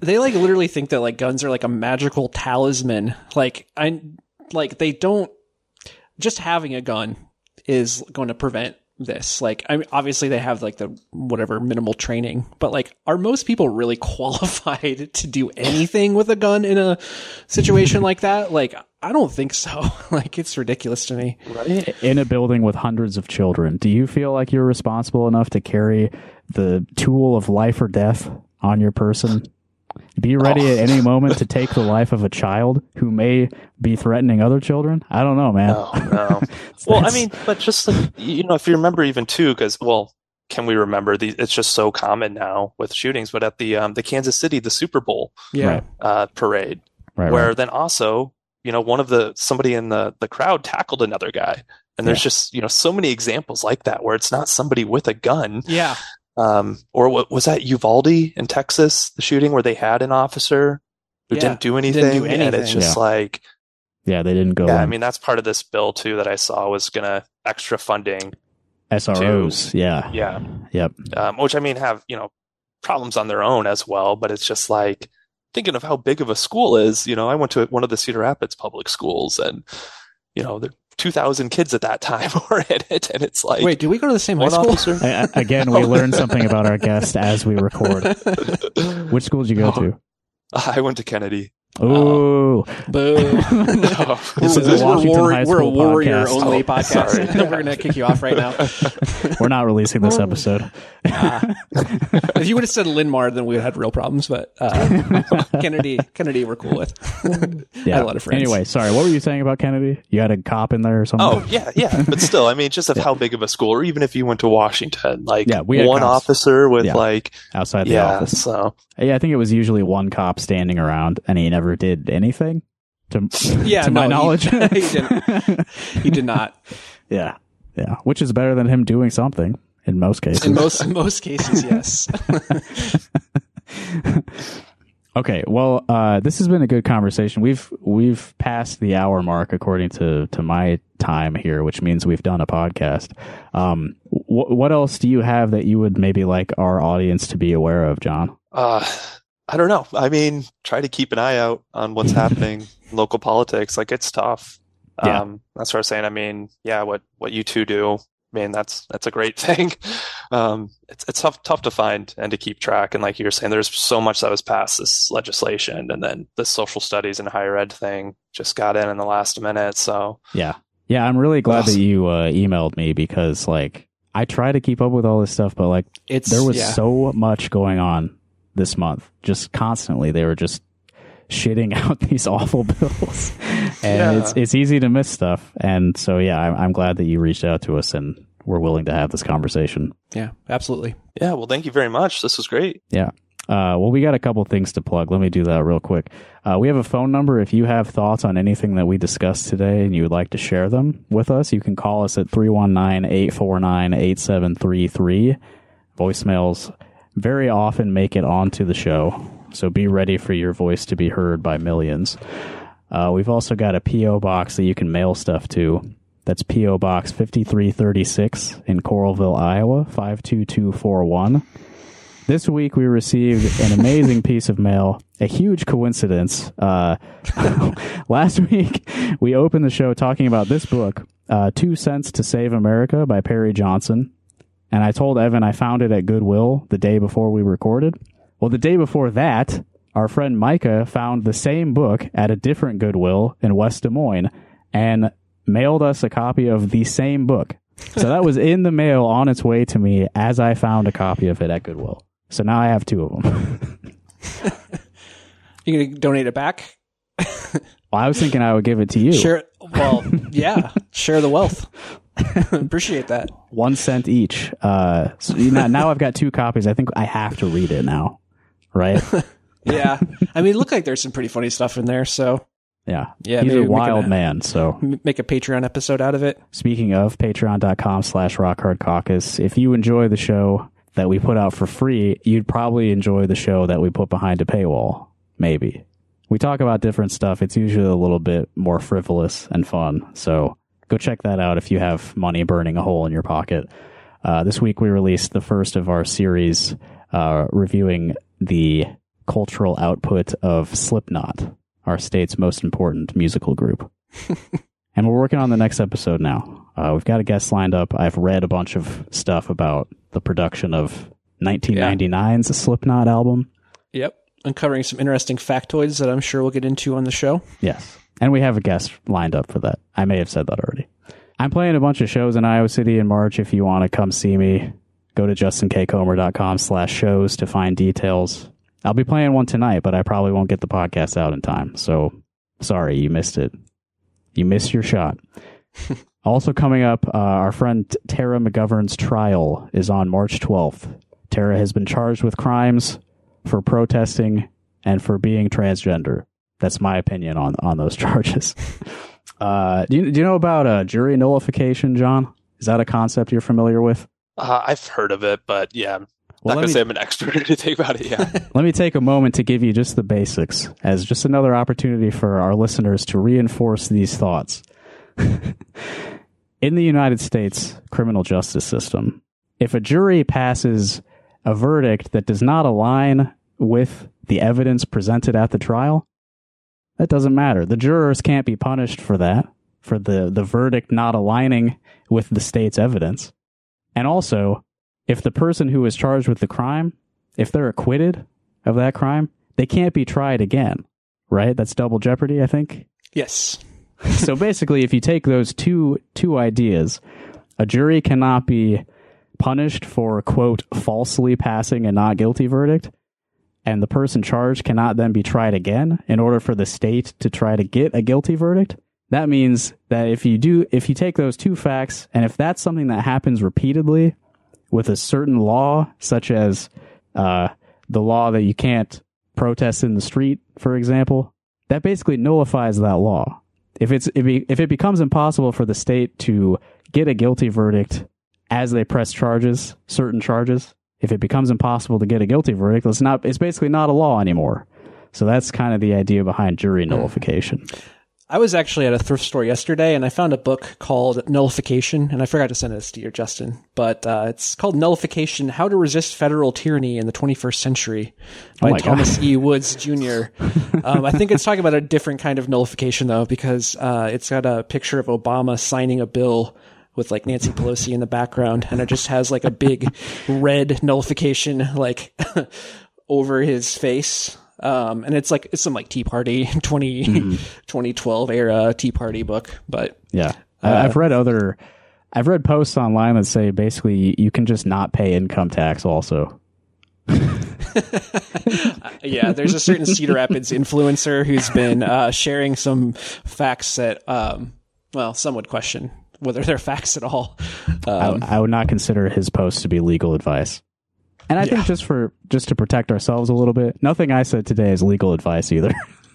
Speaker 3: they like literally think that like guns are like a magical talisman. Like I like they don't just having a gun is going to prevent this. Like, I mean, obviously they have like the whatever minimal training, but like, are most people really qualified to do anything with a gun in a situation like that? Like, I don't think so. Like, it's ridiculous to me.
Speaker 2: Right? In a building with hundreds of children, do you feel like you're responsible enough to carry the tool of life or death on your person? Be ready oh. at any moment to take the life of a child who may be threatening other children? I don't know, man.
Speaker 4: No, no. Well, I mean, but just like, you know, if you remember even too, because, well, can we remember the, it's just so common now with shootings, but at the, um, the Kansas City, the Super Bowl
Speaker 3: yeah.
Speaker 2: right.
Speaker 4: uh, parade,
Speaker 2: right,
Speaker 4: where
Speaker 2: right.
Speaker 4: then also, you know, one of the, somebody in the, the crowd tackled another guy. And there's yeah. just, you know, so many examples like that where it's not somebody with a gun.
Speaker 3: Yeah.
Speaker 4: Um, or what was that Uvalde in Texas, the shooting where they had an officer who
Speaker 3: yeah,
Speaker 4: didn't do anything,
Speaker 3: didn't do anything.
Speaker 4: And it's just
Speaker 2: yeah.
Speaker 4: like,
Speaker 2: yeah, they didn't go.
Speaker 4: Yeah,
Speaker 2: in.
Speaker 4: I mean, that's part of this bill too that I saw was gonna extra funding
Speaker 2: S R Os.
Speaker 4: to,
Speaker 2: yeah,
Speaker 4: yeah,
Speaker 2: yep.
Speaker 4: Um, which I mean have you know problems on their own as well, but it's just like thinking of how big of a school is. You know, I went to one of the Cedar Rapids public schools, and you know there. two thousand kids at that time were in it, and it's like,
Speaker 3: wait, do we go to the same high school?
Speaker 4: Officer?
Speaker 2: I, again, we learned something about our guest as we record. Which school did you go to?
Speaker 4: I went to Kennedy.
Speaker 2: Ooh,
Speaker 3: boo! No.
Speaker 2: This is
Speaker 3: we're,
Speaker 2: a Washington
Speaker 3: we're,
Speaker 2: High
Speaker 3: we're a
Speaker 2: School
Speaker 3: warrior
Speaker 2: podcast.
Speaker 3: only
Speaker 4: Oh,
Speaker 3: podcast.
Speaker 4: sorry.
Speaker 3: We're gonna kick you off right now.
Speaker 2: We're not releasing this episode.
Speaker 3: Uh, if you would have said Linmar, then we would have had real problems. But uh, Kennedy, Kennedy, we're cool with.
Speaker 2: Yeah.
Speaker 3: I had a lot of friends.
Speaker 2: Anyway, sorry. What were you saying about Kennedy? You had a cop in there or something?
Speaker 4: Oh yeah, yeah, but still, I mean, just of
Speaker 2: Yeah.
Speaker 4: how big of a school, or even if you went to Washington, like
Speaker 2: Yeah, we had
Speaker 4: one
Speaker 2: cops.
Speaker 4: officer with
Speaker 2: Yeah.
Speaker 4: like
Speaker 2: outside the
Speaker 4: yeah,
Speaker 2: office.
Speaker 4: so
Speaker 2: Yeah, I think it was usually one cop standing around, and he never did anything. To,
Speaker 3: Yeah,
Speaker 2: to
Speaker 3: no,
Speaker 2: my
Speaker 3: he-
Speaker 2: knowledge,
Speaker 3: he didn't. He did not.
Speaker 2: Yeah, yeah, which is better than him doing something in most cases.
Speaker 3: In most in most cases, yes.
Speaker 2: Okay, well, uh, this has been a good conversation. We've we've passed the hour mark according to, to my time here, which means we've done a podcast. Um, wh- what else do you have that you would maybe like our audience to be aware of, John?
Speaker 4: uh, I don't know. I mean, try to keep an eye out on what's happening in local politics. Like it's tough.
Speaker 2: Yeah.
Speaker 4: Um, that's what I was saying. I mean, yeah, what what you two do. I mean, that's that's a great thing. Um, it's it's tough tough to find and to keep track. And like you were saying, there's so much that was passed this legislation, and then the social studies and higher ed thing just got in in the last minute. So
Speaker 2: Yeah, yeah, I'm really glad
Speaker 4: Ugh.
Speaker 2: that you uh, emailed me because like I try to keep up with all this stuff, but like
Speaker 3: It's
Speaker 2: there was
Speaker 3: yeah.
Speaker 2: so much going on this month, just constantly. They were just shitting out these awful bills, and
Speaker 4: Yeah.
Speaker 2: it's it's easy to miss stuff. And so yeah, I'm, I'm glad that you reached out to us and we're willing to have this conversation.
Speaker 3: Yeah, absolutely.
Speaker 4: yeah, well, thank you very much. This was great.
Speaker 2: Yeah. Uh, well, we got a couple things to plug. Let me do that real quick. Uh, we have a phone number. If you have thoughts on anything that we discussed today and you would like to share them with us, you can call us at three one nine, eight four nine, eight seven three three. Voicemails very often make it onto the show, so be ready for your voice to be heard by millions. Uh, we've also got a P O box that you can mail stuff to. That's P O Box fifty-three thirty-six in Coralville, Iowa, five two two four one. This week we received an amazing piece of mail, a huge coincidence. Uh, last week we opened the show talking about this book, uh, Two Cents to Save America by Perry Johnson. And I told Evan I found it at Goodwill the day before we recorded. Well, the day before that, our friend Micah found the same book at a different Goodwill in West Des Moines and mailed us a copy of the same book. So that was in the mail on its way to me as I found a copy of it at Goodwill. So now I have two of them.
Speaker 3: You gonna donate it back?
Speaker 2: Well, I was thinking I would give it to you.
Speaker 3: Share. Well, yeah. Share the wealth. Appreciate that.
Speaker 2: One cent each. Uh, so now, now I've got two copies. I think I have to read it now. Right?
Speaker 3: Yeah. I mean, it looked like there's some pretty funny stuff in there. So
Speaker 2: Yeah.
Speaker 3: Yeah,
Speaker 2: He's
Speaker 3: maybe
Speaker 2: a
Speaker 3: we can,
Speaker 2: wild
Speaker 3: uh,
Speaker 2: man. So
Speaker 3: m- make a Patreon episode out of it.
Speaker 2: speaking of, patreon.com slash rockhardcaucus. If you enjoy the show that we put out for free, you'd probably enjoy the show that we put behind a paywall. Maybe. We talk about different stuff. It's usually a little bit more frivolous and fun. So go check that out if you have money burning a hole in your pocket. Uh, this week we released the first of our series uh, reviewing the cultural output of Slipknot, our state's most important musical group. And we're working on the next episode now. Uh, we've got a guest lined up. I've read a bunch of stuff about the production of nineteen ninety-nine's yeah. Slipknot album.
Speaker 3: Yep. Uncovering some interesting factoids that I'm sure we'll get into on the show.
Speaker 2: Yes. And we have a guest lined up for that. I may have said that already. I'm playing a bunch of shows in Iowa City in March. If you want to come see me, go to justinkcomer.com slash shows to find details. I'll be playing one tonight, but I probably won't get the podcast out in time. So sorry, you missed it. You missed your shot. Also coming up, uh, our friend Tara McGovern's trial is on March twelfth. Tara has been charged with crimes for protesting and for being transgender. That's my opinion on, on those charges. uh, do you, do you know about uh, jury nullification, John? Is that a concept you're familiar with?
Speaker 4: Uh, I've heard of it, but yeah, I'm
Speaker 2: well,
Speaker 4: not going to
Speaker 2: me,
Speaker 4: say I'm an expert or anything about it. Yeah.
Speaker 2: Let me take a moment to give you just the basics as just another opportunity for our listeners to reinforce these thoughts. In the United States criminal justice system, if a jury passes a verdict that does not align with the evidence presented at the trial, that doesn't matter. The jurors can't be punished for that, for the, the verdict not aligning with the state's evidence. And also, if the person who was charged with the crime, if they're acquitted of that crime, they can't be tried again, right? That's double jeopardy, I think.
Speaker 3: Yes.
Speaker 2: So basically, if you take those two two ideas, a jury cannot be punished for, quote, falsely passing a not guilty verdict, and the person charged cannot then be tried again in order for the state to try to get a guilty verdict. That means that if you do, if you take those two facts, and if that's something that happens repeatedly with a certain law, such as uh, the law that you can't protest in the street, for example, that basically nullifies that law. If it's if it, if it becomes impossible for the state to get a guilty verdict as they press charges, certain charges, if it becomes impossible to get a guilty verdict, it's not. It's basically not a law anymore. So that's kind of the idea behind jury nullification.
Speaker 3: I was actually at a thrift store yesterday, and I found a book called Nullification, and I forgot to send this to you, Justin, but uh, it's called Nullification, How to Resist Federal Tyranny in the twenty-first Century by
Speaker 2: oh
Speaker 3: Thomas E. Woods, Junior um, I think it's talking about a different kind of nullification, though, because uh, it's got a picture of Obama signing a bill with like Nancy Pelosi in the background, and it just has like a big red nullification like over his face. Um, and it's like, it's some like Tea Party twenty, mm-hmm. twenty twelve era Tea Party book, but
Speaker 2: yeah, uh, I've read other, I've read posts online that say basically you can just not pay income tax also.
Speaker 3: Yeah, there's a certain Cedar Rapids influencer who's been uh, sharing some facts that, um, well, some would question whether they're facts at all. Um,
Speaker 2: I, I would not consider his post to be legal advice. And I yeah. think just for just to protect ourselves a little bit, nothing I said today is legal advice either.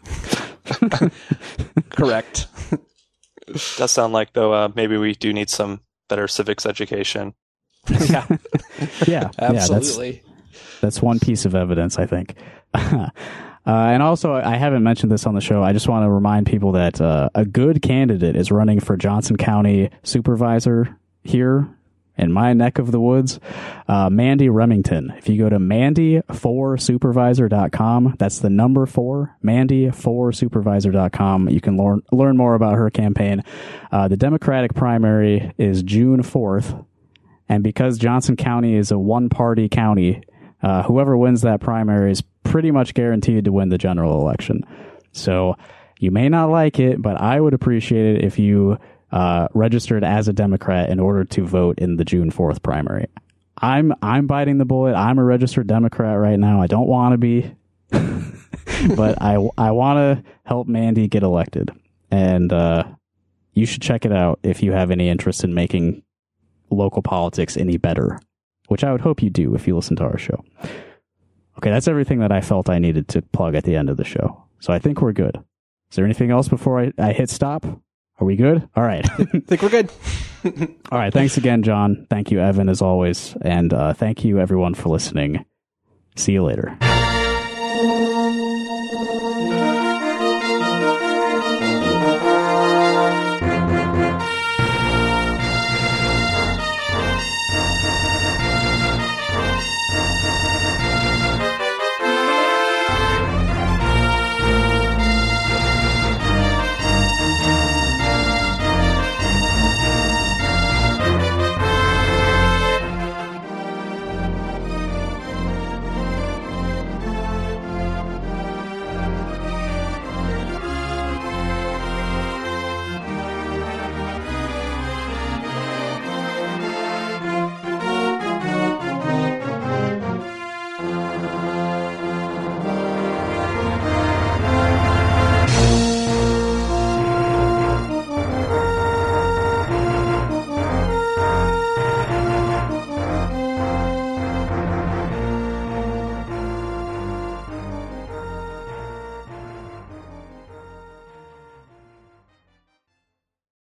Speaker 3: Correct.
Speaker 4: Does sound like, though, uh, maybe we do need some better civics education.
Speaker 3: Yeah.
Speaker 2: yeah.
Speaker 3: Absolutely.
Speaker 2: Yeah, that's, that's one piece of evidence, I think. uh, and also, I haven't mentioned this on the show. I just want to remind people that uh, a good candidate is running for Johnson County Supervisor here in my neck of the woods, uh, Mandy Remington. If you go to mandy four supervisor dot com, that's the number four, mandy four supervisor dot com. You can learn learn more about her campaign. Uh, the Democratic primary is June fourth, and because Johnson County is a one-party county, uh, whoever wins that primary is pretty much guaranteed to win the general election. So you may not like it, but I would appreciate it if you Uh, registered as a Democrat in order to vote in the June fourth primary. I'm I'm biting the bullet. I'm a registered Democrat right now. I don't want to be, but I I want to help Mandy get elected. And uh, you should check it out if you have any interest in making local politics any better, which I would hope you do if you listen to our show. Okay, that's everything that I felt I needed to plug at the end of the show. So I think we're good. Is there anything else before I, I hit stop? Are we good? All right.
Speaker 3: I think we're good.
Speaker 2: All right. Thanks again, John. Thank you, Evan, as always. And uh, thank you, everyone, for listening. See you later.